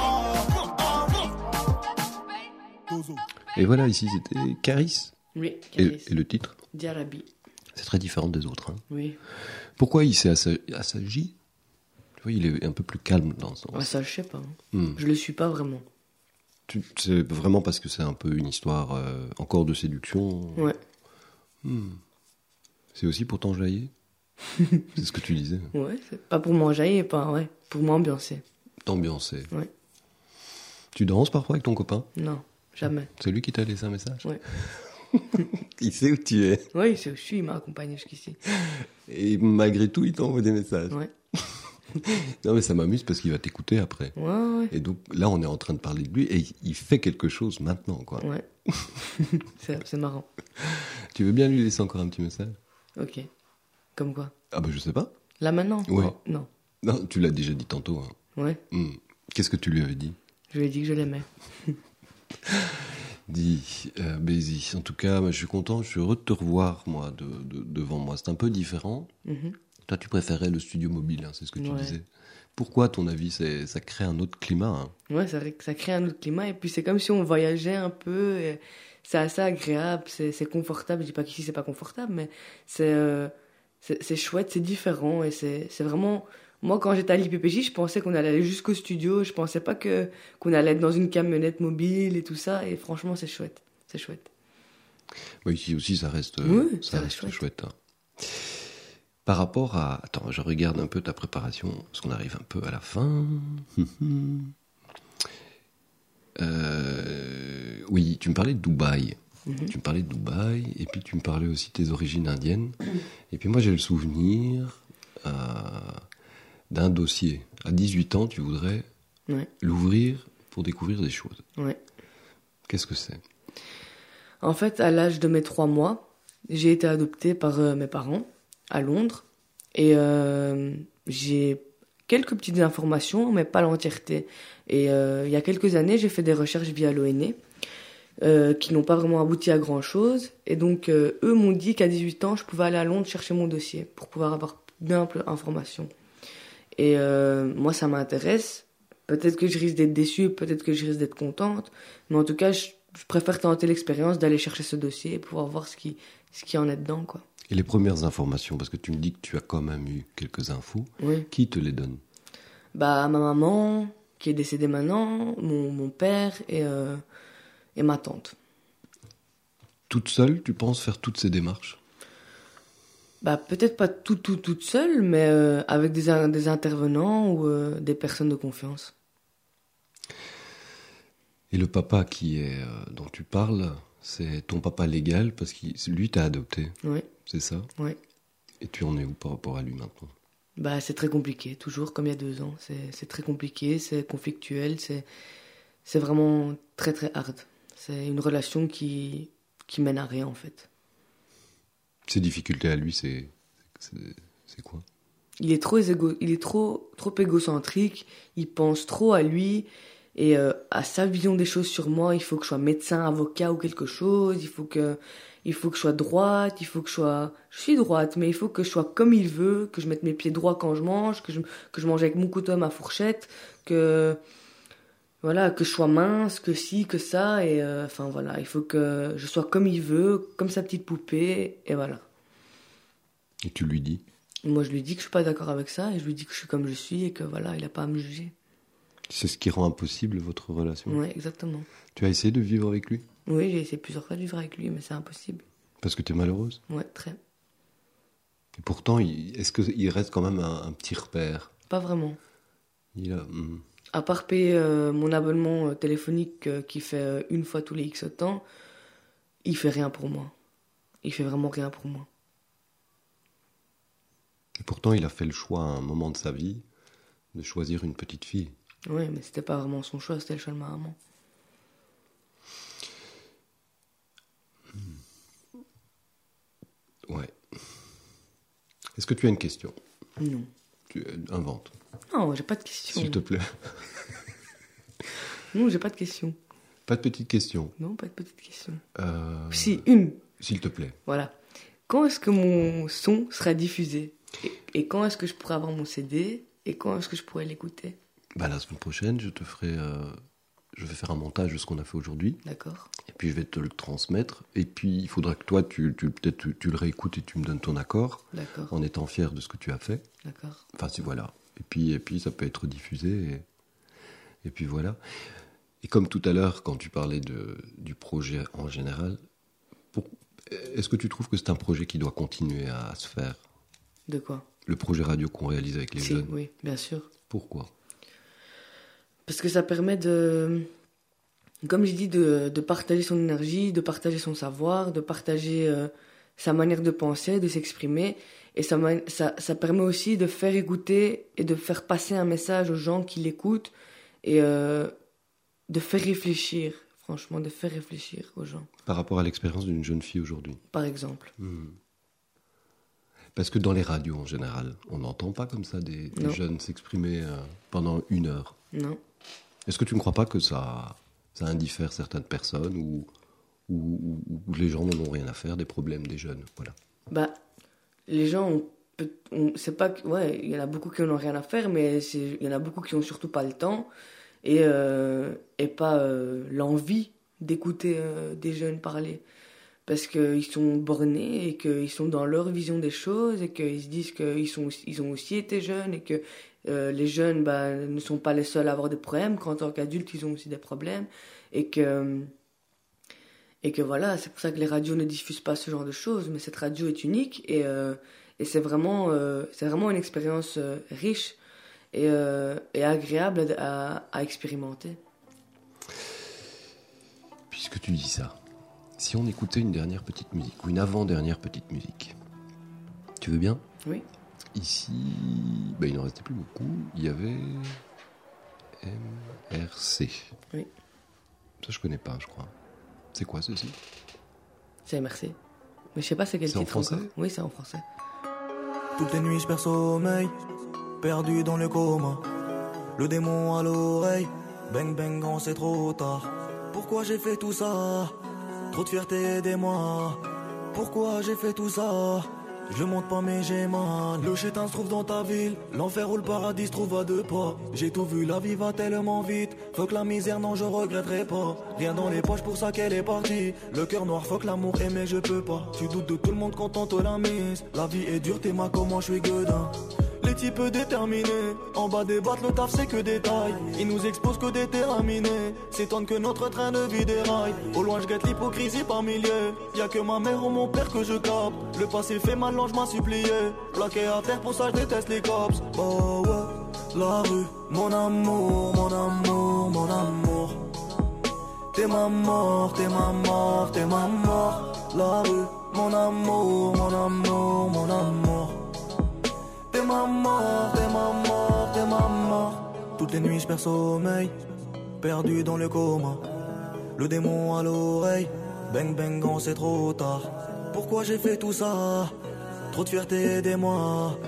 ça. Et voilà, ici c'était Caris. Oui, Et, Caris. et le titre, Jarabi. c'est très différent des autres. Hein. Oui. Pourquoi il s'est assa- assagi? Tu vois, il est un peu plus calme dans son. Ah, ça, je sais pas. hein. Hmm. Je le suis pas vraiment. Tu- C'est vraiment parce que c'est un peu une histoire euh, encore de séduction. Ouais. Hmm. C'est aussi pour t'enjailler. C'est ce que tu disais. Ouais, c'est pas pour m'enjailler, pas, ouais, pour m'ambiancer. T'ambiancer. Ouais. Tu danses parfois avec ton copain? Non, jamais. C'est lui qui t'a laissé un message? Ouais. Il sait où tu es. Oui, c'est où je suis, il m'a accompagné jusqu'ici. Et malgré tout, il t'envoie des messages. Ouais. Non, mais ça m'amuse parce qu'il va t'écouter après. Ouais, ouais. Et donc là, on est en train de parler de lui et il fait quelque chose maintenant, quoi. Ouais. c'est, c'est marrant. Tu veux bien lui laisser encore un petit message? Ok. Comme quoi? Ah bah je sais pas. Là maintenant? Ouais. Oh, non. Non, tu l'as déjà dit tantôt. Hein. Ouais. Hmm. Qu'est-ce que tu lui avais dit? Je lui ai dit que je l'aimais. Dis, euh, Bézi, en tout cas, moi, je suis content, je suis heureux de te revoir, moi, de, de- devant moi. C'est un peu différent. Mhm. Toi, tu préférais le studio mobile, hein, c'est ce que tu Ouais. disais. Pourquoi, à ton avis, c'est, ça crée un autre climat, hein? Ouais, ça, ça crée un autre climat. Et puis c'est comme si on voyageait un peu. Et c'est assez agréable, c'est, c'est confortable. Je dis pas qu'ici c'est pas confortable, mais c'est, euh, c'est, c'est chouette, c'est différent. Et c'est, c'est vraiment. Moi, quand j'étais à l'I P P J, je pensais qu'on allait aller jusqu'au studio. Je pensais pas que, qu'on allait être dans une camionnette mobile et tout ça. Et franchement, c'est chouette. C'est chouette. Bah, ici aussi, ça reste, euh, Oui, ça ça reste reste chouette. hein. Par rapport à... Attends, je regarde un peu ta préparation, parce qu'on arrive un peu à la fin. Euh, oui, tu me parlais de Dubaï. Mhm. Tu me parlais de Dubaï, et puis tu me parlais aussi de tes origines indiennes. Et puis moi, j'ai le souvenir euh, d'un dossier. À dix-huit ans, tu voudrais Ouais. l'ouvrir pour découvrir des choses. Ouais. Qu'est-ce que c'est? En fait, à l'âge de mes trois mois, j'ai été adoptée par euh, mes parents à Londres. Et euh, j'ai quelques petites informations, mais pas l'entièreté. Et euh, il y a quelques années, j'ai fait des recherches via l'O N E euh, qui n'ont pas vraiment abouti à grand-chose. Et donc, euh, eux m'ont dit qu'à dix-huit ans, je pouvais aller à Londres chercher mon dossier pour pouvoir avoir d'ample informations. Et euh, moi, ça m'intéresse. Peut-être que je risque d'être déçue, peut-être que je risque d'être contente. Mais en tout cas, je, je préfère tenter l'expérience d'aller chercher ce dossier et pouvoir voir ce qui, ce qui en est dedans, quoi. Et les premières informations, parce que tu me dis que tu as quand même eu quelques infos, Oui. qui te les donne? Bah, ma maman, qui est décédée maintenant, mon, mon père et, euh, et ma tante. Toute seule, tu penses faire toutes ces démarches? Bah, peut-être pas tout, tout, toute seule, mais euh, avec des, in- des intervenants ou euh, des personnes de confiance. Et le papa qui est euh, dont tu parles, c'est ton papa légal parce que lui t'a adopté, Oui, c'est ça? oui. Et tu en es où par rapport à lui maintenant? Bah, c'est très compliqué, toujours comme il y a deux ans. C'est, c'est très compliqué, c'est conflictuel, c'est, c'est vraiment très très hard. C'est une relation qui, qui mène à rien en fait. Ses difficultés à lui, c'est c'est, c'est quoi? il est trop égo, il est trop, trop égocentrique, il pense trop à lui et euh, à sa vision des choses sur moi. Il faut que je sois médecin, avocat ou quelque chose, il faut que, il faut que je sois droite, il faut que je sois... Je suis droite, mais il faut que je sois comme il veut, que je mette mes pieds droits quand je mange, que je, que je mange avec mon couteau et ma fourchette, que... Voilà, que je sois mince, que ci, que ça, et euh, enfin voilà, il faut que je sois comme il veut, comme sa petite poupée, et voilà. Et tu lui dis? Moi, je lui dis que je suis pas d'accord avec ça, et je lui dis que je suis comme je suis, et que voilà, il a pas à me juger. C'est ce qui rend impossible votre relation? Oui, exactement. Tu as essayé de vivre avec lui? Oui, j'ai essayé plusieurs fois de vivre avec lui, mais c'est impossible. Parce que tu es malheureuse? Ouais, très. Et pourtant, il, est-ce qu'il reste quand même un, un petit repère? Pas vraiment. Il a... Hmm. À part payer euh, mon abonnement euh, téléphonique euh, qui fait euh, une fois tous les X temps, il fait rien pour moi. Il fait vraiment rien pour moi. Et pourtant, il a fait le choix à un moment de sa vie de choisir une petite fille. Oui, mais c'était pas vraiment son choix, c'était le choix de ma maman. Ouais. Est-ce que tu as une question? Non. Tu inventes. Non, j'ai pas de question. S'il te plaît. Non, j'ai pas de question. Pas de petite question? Non, pas de petite question. Euh... Si, une. S'il te plaît. Voilà. Quand est-ce que mon son sera diffusé? et, et quand est-ce que je pourrai avoir mon C D? Et quand est-ce que je pourrai l'écouter? Bah, la semaine prochaine, je te ferai... Euh... Je vais faire un montage de ce qu'on a fait aujourd'hui. D'accord. Et puis je vais te le transmettre. Et puis il faudra que toi, tu, tu, peut-être tu, tu le réécoutes et tu me donnes ton accord. D'accord. En étant fier de ce que tu as fait. D'accord. Enfin, si, voilà. Et puis, et puis ça peut être diffusé. Et, et puis voilà. Et comme tout à l'heure, quand tu parlais de, du projet en général, pour, est-ce que tu trouves que c'est un projet qui doit continuer à, à se faire? De quoi? Le projet radio qu'on réalise avec les si, jeunes. Oui, bien sûr. Pourquoi? Parce que ça permet de, comme j'ai dit, de, de partager son énergie, de partager son savoir, de partager euh, sa manière de penser, de s'exprimer. Et ça, ça, ça permet aussi de faire écouter et de faire passer un message aux gens qui l'écoutent et euh, de faire réfléchir, franchement, de faire réfléchir aux gens. Par rapport à l'expérience d'une jeune fille aujourd'hui? Par exemple. Hmm. Parce que dans les radios, en général, on n'entend pas comme ça des, des jeunes s'exprimer euh, pendant une heure. Non. Est-ce que tu ne crois pas que ça, ça indiffère certaines personnes ou, ou, ou, ou les gens n'en ont rien à faire des problèmes des jeunes? Voilà. Bah, les gens, on peut, on, c'est pas que, ouais, il y en a beaucoup qui n'en ont rien à faire, mais il y en a beaucoup qui n'ont surtout pas le temps et, euh, et pas euh, l'envie d'écouter euh, des jeunes parler. Parce qu'ils sont bornés et qu'ils sont dans leur vision des choses et qu'ils se disent qu'ils sont, ils ont aussi été jeunes et que euh, les jeunes bah, ne sont pas les seuls à avoir des problèmes, qu'en tant qu'adultes, ils ont aussi des problèmes. Et que, et que voilà, c'est pour ça que les radios ne diffusent pas ce genre de choses. Mais cette radio est unique et, euh, et c'est, vraiment, euh, c'est vraiment une expérience euh, riche et, euh, et agréable à, à expérimenter. Puisque tu dis ça, si on écoutait une dernière petite musique, ou une avant-dernière petite musique, tu veux bien? Oui. Ici, ben, il n'en restait plus beaucoup. Il y avait M R C. Oui. Ça, je connais pas, je crois. C'est quoi, ceci? C'est M R C. Mais je sais pas c'est quel c'est titre en français encore. Oui, c'est en français. Toutes les nuits, je perds sommeil, perdu dans le coma. Le démon à l'oreille, bang bang quand c'est trop tard. Pourquoi j'ai fait tout ça? Trop de fierté, aidez-moi. Pourquoi j'ai fait tout ça? Je monte pas mais j'ai mal. Le chétan se trouve dans ta ville, l'enfer ou le paradis se trouve à deux pas. J'ai tout vu, la vie va tellement vite. Faut que la misère, non je regretterai pas. Rien dans les poches pour ça qu'elle est partie. Le cœur noir, faut que l'amour aimé je peux pas. Tu doutes de tout le monde quand on te la mise. La vie est dure, t'es ma comment je suis gueudin. Les types déterminés, en bas des battes, le taf c'est que détail. Ils nous exposent que des terrains minés. S'étonne que notre train de vie déraille. Au loin je guette l'hypocrisie par milliers. Y'a que ma mère ou mon père que je capte. Le passé fait mal, l'ange m'a supplié. Plaqué à terre, pour ça je déteste les cops. Oh ouais, la rue, mon amour, mon amour, mon amour. T'es ma mort, t'es ma mort, t'es ma mort. La rue, mon amour, mon amour, mon amour. T'es ma mort, t'es ma mort, t'es ma mort. Toutes les nuits je perds sommeil, perdu dans le coma. Le démon à l'oreille, bang bang quand c'est trop tard. Pourquoi j'ai fait tout ça? Trop de fierté, aidez-moi.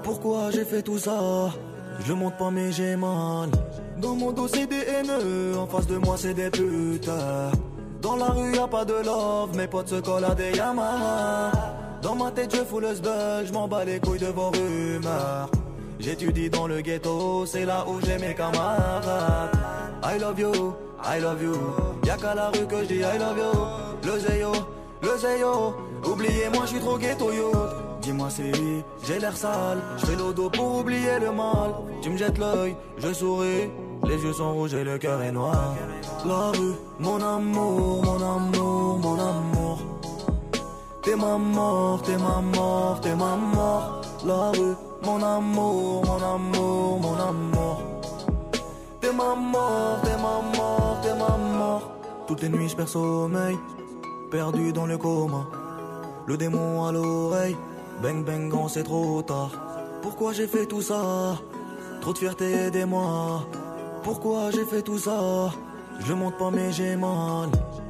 Pourquoi j'ai fait tout ça? Je monte pas mais j'ai mal. Dans mon dos c'est des haineux, en face de moi c'est des putes. Dans la rue y'a pas de love, mes potes se collent à des Yamaha. Dans ma tête je fous le sbug, je m'en bats les couilles de vos rumeurs. J'étudie dans le ghetto, c'est là où j'ai mes camarades. I love you, I love you. Y'a qu'à la rue que je dis I love you. Le zéyo, le zéyo. Oubliez-moi, je suis trop ghetto yo. Dis-moi si j'ai l'air sale, je fais l'odo pour oublier le mal. Tu me jettes l'œil, je souris. Les yeux sont rouges et le cœur est noir. La rue, mon amour, mon amour, mon amour. T'es ma mort, t'es ma mort, t'es ma mort. La rue, mon amour, mon amour, mon amour. T'es ma mort, t'es ma mort, t'es ma mort. Toutes les nuits je perds sommeil, perdu dans le coma. Le démon à l'oreille, bang bang quand c'est trop tard. Pourquoi j'ai fait tout ça? Trop de fierté, aidez-moi. Pourquoi j'ai fait tout ça? Je monte pas mais j'ai mal.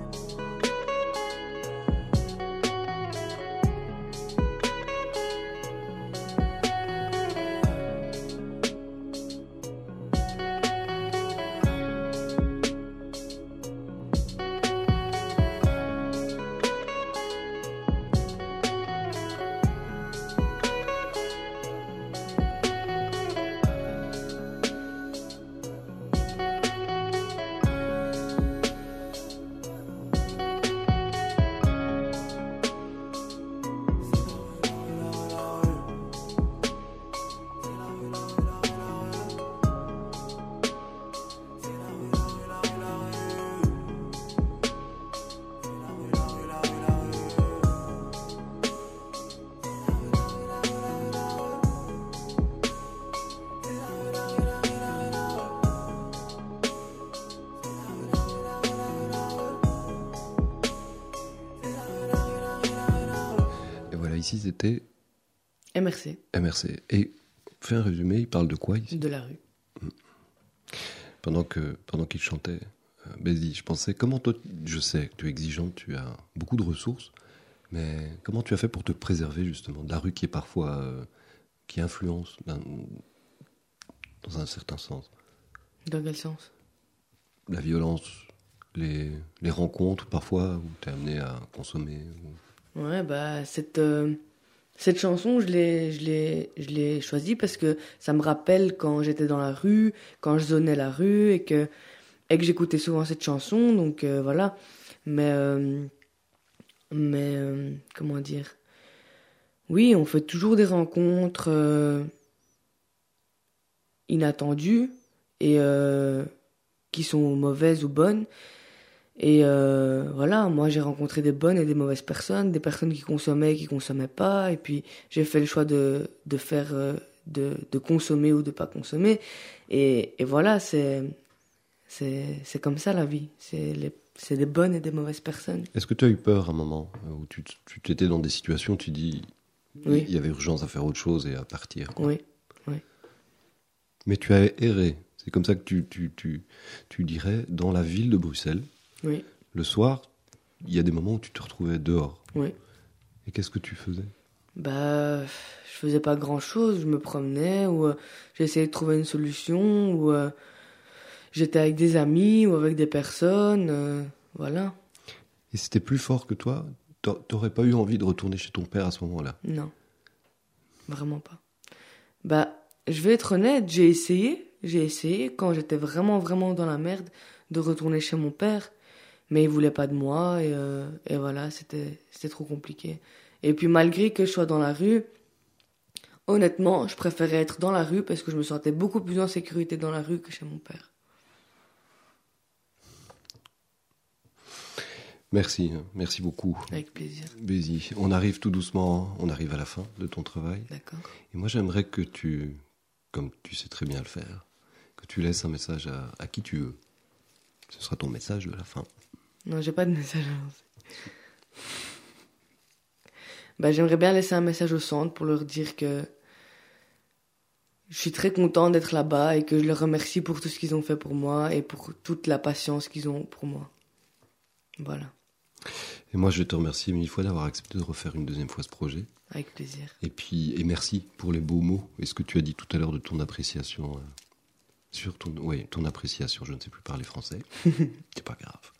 Ici, c'était M R C. M R C. Et fais un résumé, il parle de quoi ici? De la rue. Pendant que pendant qu'il chantait, euh, Bézi, je pensais, comment toi, je sais que tu es exigeante, tu as beaucoup de ressources, mais comment tu as fait pour te préserver justement de la rue qui est parfois, euh, qui influence dans, dans un certain sens? Dans quel sens? La violence, les, les rencontres parfois où tu es amené à consommer ou... Ouais, bah, cette, euh, cette chanson, je l'ai, je, l'ai, je l'ai choisie parce que ça me rappelle quand j'étais dans la rue, quand je zonais la rue et que, et que j'écoutais souvent cette chanson, donc euh, voilà. Mais, euh, mais euh, comment dire? Oui, on fait toujours des rencontres euh, inattendues et euh, qui sont mauvaises ou bonnes. Et euh, voilà, moi j'ai rencontré des bonnes et des mauvaises personnes, des personnes qui consommaient et qui consommaient pas, et puis j'ai fait le choix de, de faire, euh, de, de consommer ou de pas consommer. Et, et voilà, c'est, c'est, c'est comme ça la vie, c'est, les, c'est des bonnes et des mauvaises personnes. Est-ce que tu as eu peur à un moment où tu, tu étais dans des situations où tu dis oui. il y avait urgence à faire autre chose et à partir quoi. Oui, oui. Mais tu as erré, c'est comme ça que tu, tu, tu, tu dirais, dans la ville de Bruxelles. Oui. Le soir, il y a des moments où tu te retrouvais dehors. Oui. Et qu'est-ce que tu faisais? Bah, je faisais pas grand-chose. Je me promenais ou euh, j'essayais de trouver une solution ou euh, j'étais avec des amis ou avec des personnes. Euh, voilà. Et c'était plus fort que toi? T'aurais pas eu envie de retourner chez ton père à ce moment-là? Non. Vraiment pas. Bah, je vais être honnête, j'ai essayé. J'ai essayé quand j'étais vraiment, vraiment dans la merde de retourner chez mon père. Mais il voulait pas de moi et, euh, et voilà, c'était, c'était trop compliqué. Et puis malgré que je sois dans la rue, honnêtement, je préférais être dans la rue parce que je me sentais beaucoup plus en sécurité dans la rue que chez mon père. Merci, merci beaucoup. Avec plaisir. Bézi, on arrive tout doucement, on arrive à la fin de ton travail. D'accord. Et moi j'aimerais que tu, comme tu sais très bien le faire, que tu laisses un message à, à qui tu veux. Ce sera ton message de la fin. Non, j'ai pas de message à lancer. Bah, j'aimerais bien laisser un message au centre pour leur dire que je suis très content d'être là-bas et que je leur remercie pour tout ce qu'ils ont fait pour moi et pour toute la patience qu'ils ont pour moi. Voilà. Et moi, je vais te remercier mille fois d'avoir accepté de refaire une deuxième fois ce projet. Avec plaisir. Et puis, et merci pour les beaux mots et ce que tu as dit tout à l'heure de ton appréciation. Euh, sur ton, ouais, ton appréciation, je ne sais plus parler français. C'est pas grave.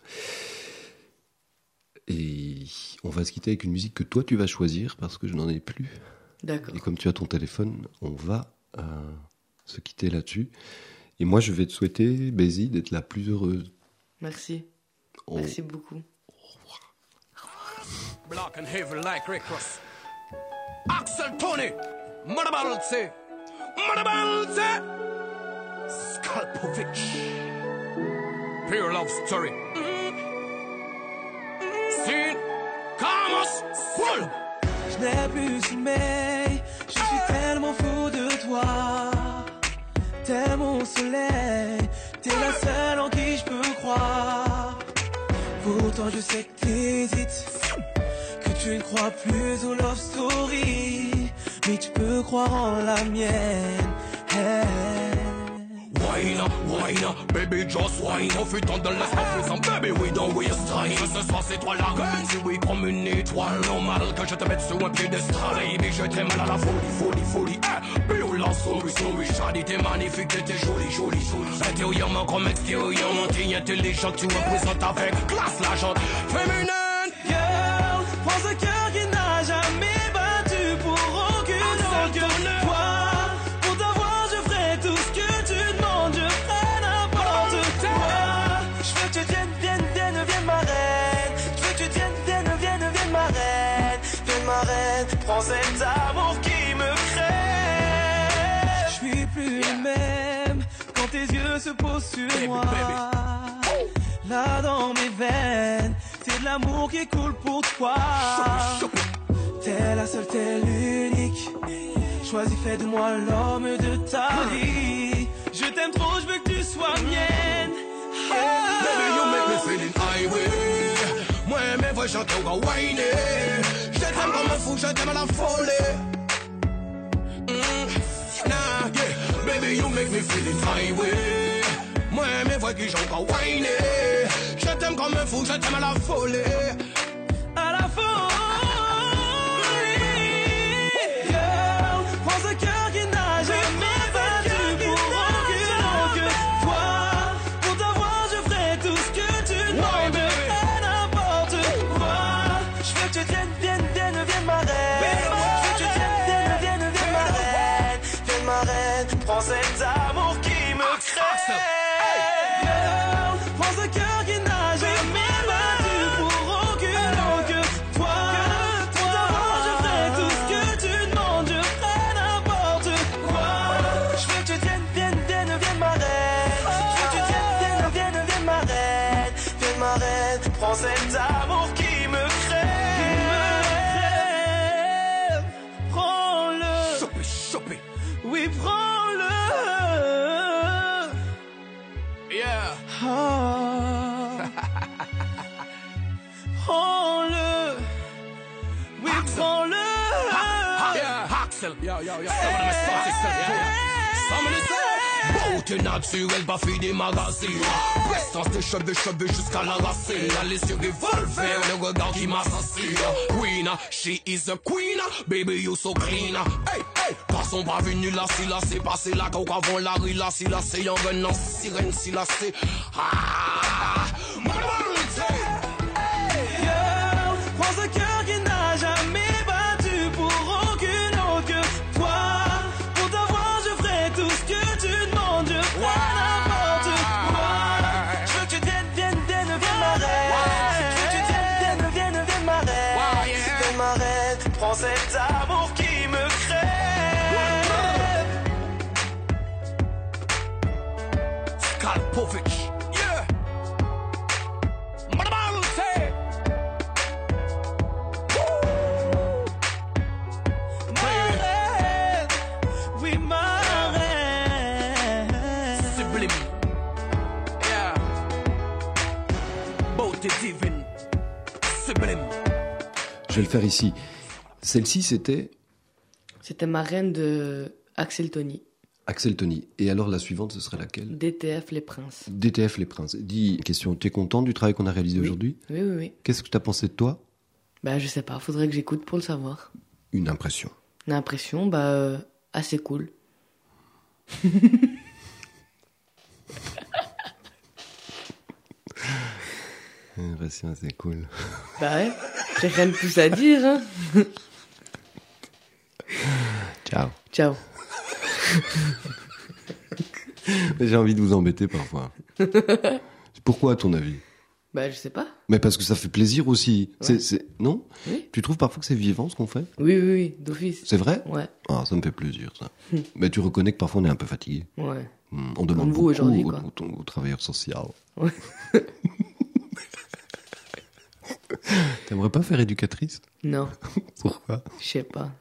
Et on va se quitter avec une musique que toi, tu vas choisir parce que je n'en ai plus. D'accord. Et comme tu as ton téléphone, on va euh, se quitter là-dessus. Et moi, je vais te souhaiter, Bézi, d'être la plus heureuse. Merci. On... Merci beaucoup. Black and heavy like Rick Ross. Axel Tony. Madabalce. Madabalce. Skalpovic. Pure love story. Mm-hmm. Sin. Camus. Full. Je n'ai plus sommeil. Je suis tellement fou de toi. T'es mon soleil. T'es la seule en qui je peux croire. Pourtant je sais que t'hésites, que tu ne crois plus aux love story, mais tu peux croire en la mienne. Hey. Wine, wine, baby just wine. On fait tant de laisse pas faisant, baby we don't waste time. Ce soir c'est toi la reine, si oui comme une étoile. Normal que je te mette sur un piédestal. Baby je t'aime à la folie, folie, folie. Eh, violence, souris, souris. Shadi t'es magnifique, t'es jolie, jolie, jolie. Intérieurement comme extérieurement, t'es intelligent, tu représentes avec classe la gente féminine. Girl, prends ce cœur qui n'a jamais battu pour aucune autre que toi. Pour t'avoir je ferai tout ce que tu demandes, je ferai n'importe quoi. Je veux que tu viennes, viennes, viennes, viennes ma reine. Je veux que tu viennes, viennes, viennes, viennes ma reine. Vienne ma reine, prends cet amour qui me crée. Je suis plus le même quand tes yeux se posent sur Baby, moi. baby. Là dans mes veines, c'est de l'amour qui coule pour toi. T'es la seule, t'es l'unique. Choisis, fais de moi l'homme de ta vie. Je t'aime trop, je veux que tu sois mienne. Yeah. Baby, you make me feeling highway. Moi, mes vrais chanteurs, on va whiner. Je t'aime comme un fou, je t'aime à la folie. Mm, nah, yeah. Baby, you make me feeling highway. Moi, mes vrais qui chantent, on va whiner. Je t'aime comme un fou, je t'aime à la folie. À la folie. Girl, prends ce cœur qui n'a jamais battu pour aucune autre que toi. Pour t'avoir, je ferai tout ce que tu demandes, et n'importe quoi. Je veux que tu viennes, viennes, viennes, viennes ma reine. Je veux que tu viennes, viennes, viennes, viennes ma reine. Vienne ma reine, prends cet amour qui me crée. Girl, prends ce cœur qui n'a jamais battu pour aucune autre que toi. Pour t'avoir, je ferai tout ce que tu demandes, je ferai n'importe quoi. Je veux que tu viennes, viennes, viennes, viennes ma reine. Je veux que tu viennes, viennes, viennes, viennes ma reine. Vienne ma reine, prends cet amour qui me crée. Prends-le. Chopé, chopé. Oui, prends-le. Yeah. Oh. Prends-le. Oui, prends-le. Yeah, Axel. Yo, yo, yo. Some of them saucy stuff, yeah. Some of them beauté naturelle, pas fille des magazines. Prestance de cheveux, cheveux jusqu'à la racine. Les yeux revolver, le regard qui m'assassine. Queen, she is a queen. Baby, you so clean. Hey, hey. Passons pas venu là, si là, c'est passé là. Quand avant la rue là, si là, c'est y'en venant. Sirène, si là, c'est. Ah! Girl, prends ce cœur qui n'a jamais battu pour aucune autre que toi. Pour t'avoir, je ferai tout ce que tu demandes, je ferai n'importe quoi. Je veux que tu viennes, viennes, viennes, viennes ma reine. Je veux que tu viennes, viennes, viennes, viennes ma reine. Vienne ma reine, prends cet amour qui me crée. Skalpovic. Yeah. Oui, ma reine. Sublime. Yeah. Beauté divine. Sublime. Je vais le faire ici. Celle-ci, c'était C'était ma reine de Axel Tony. Axel Tony. Et alors la suivante, ce serait laquelle? D T F Les Princes. D T F Les Princes. Dis, question, tu es content du travail qu'on a réalisé Oui. aujourd'hui? Oui, oui, oui. Qu'est-ce que tu as pensé de toi? Bah, je sais pas, faudrait que j'écoute pour le savoir. Une impression. L'impression, bah, euh, assez cool. Une impression, c'est cool. Bah ouais, j'ai rien de plus à dire, hein. Ciao. Ciao. J'ai envie de vous embêter parfois. Pourquoi, à ton avis? Bah, je sais pas. Mais parce que ça fait plaisir aussi. Ouais. C'est, c'est... Non? Oui. Tu trouves parfois que c'est vivant ce qu'on fait? Oui, oui, oui, d'office. C'est vrai? Ouais. Ah, ça me fait plaisir, ça. Mais tu reconnais que parfois on est un peu fatigué. Ouais. Hmm, On demande Comme vous beaucoup aujourd'hui, aux, quoi. aux- aux travailleurs sociaux. Ouais. T'aimerais pas faire éducatrice? Non, Pourquoi? je sais pas.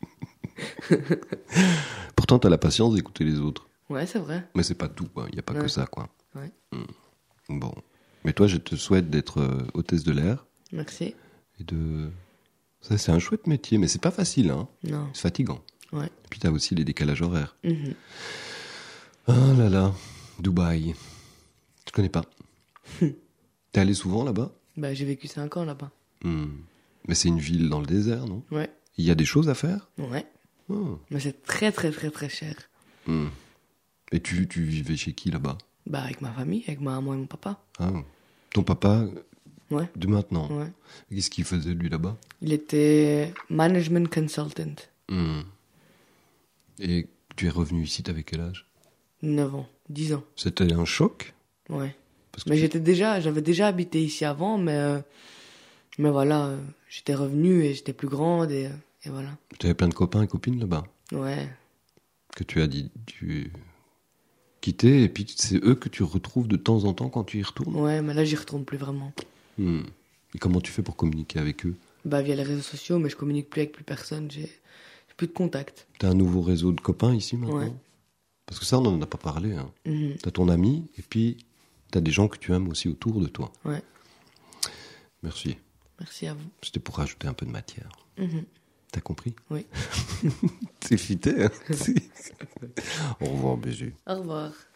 Pourtant, t'as la patience d'écouter les autres. Ouais, c'est vrai. Mais c'est pas tout, quoi. Il n'y a pas que Ouais. ça, quoi. Ouais. Hmm. Bon. Mais toi, je te souhaite d'être euh, hôtesse de l'air. Merci. Et de... Ça, c'est un chouette métier, mais c'est pas facile, hein. Non. C'est fatigant. Ouais. Et puis t'as aussi les décalages horaires. Mhm. Ah là là, Dubaï. Je connais pas. T'es allé souvent là-bas? Bah, j'ai vécu cinq ans là-bas. Hmm. Mais c'est une ville dans le désert, non? Ouais. Il y a des choses à faire? Ouais. Oh. Mais c'est très, très, très, très cher. Hmm. Et tu, tu vivais chez qui là-bas? Bah, avec ma famille, avec ma maman et mon papa. Ah. Ton papa Ouais. de maintenant? Ouais. Qu'est-ce qu'il faisait lui là-bas? Il était management consultant. Hmm. Et tu es revenu ici, t'avais quel âge? neuf ans, dix ans. C'était un choc? Ouais. Parce que Mais tu- j'étais déjà, j'avais déjà habité ici avant, mais, euh, mais voilà, euh, j'étais revenue et j'étais plus grande et, euh, et voilà. tu avais plein de copains et copines là-bas Ouais. que tu as dit tu quitté et puis c'est eux que tu retrouves de temps en temps quand tu y retournes. Ouais, mais là, j'y retourne plus vraiment. Hmm. Et comment tu fais pour communiquer avec eux? Bah, via les réseaux sociaux, mais je communique plus avec plus personne. J'ai j'ai plus de contact. T'as un nouveau réseau de copains ici maintenant? Ouais. Parce que ça, on n'en a pas parlé. Hein. Mhm. T'as ton ami et puis t'as des gens que tu aimes aussi autour de toi. Ouais. Merci. Merci à vous. C'était pour rajouter un peu de matière. Mhm. T'as compris? Oui. C'est fité, hein. Au revoir, Bézu. Au revoir.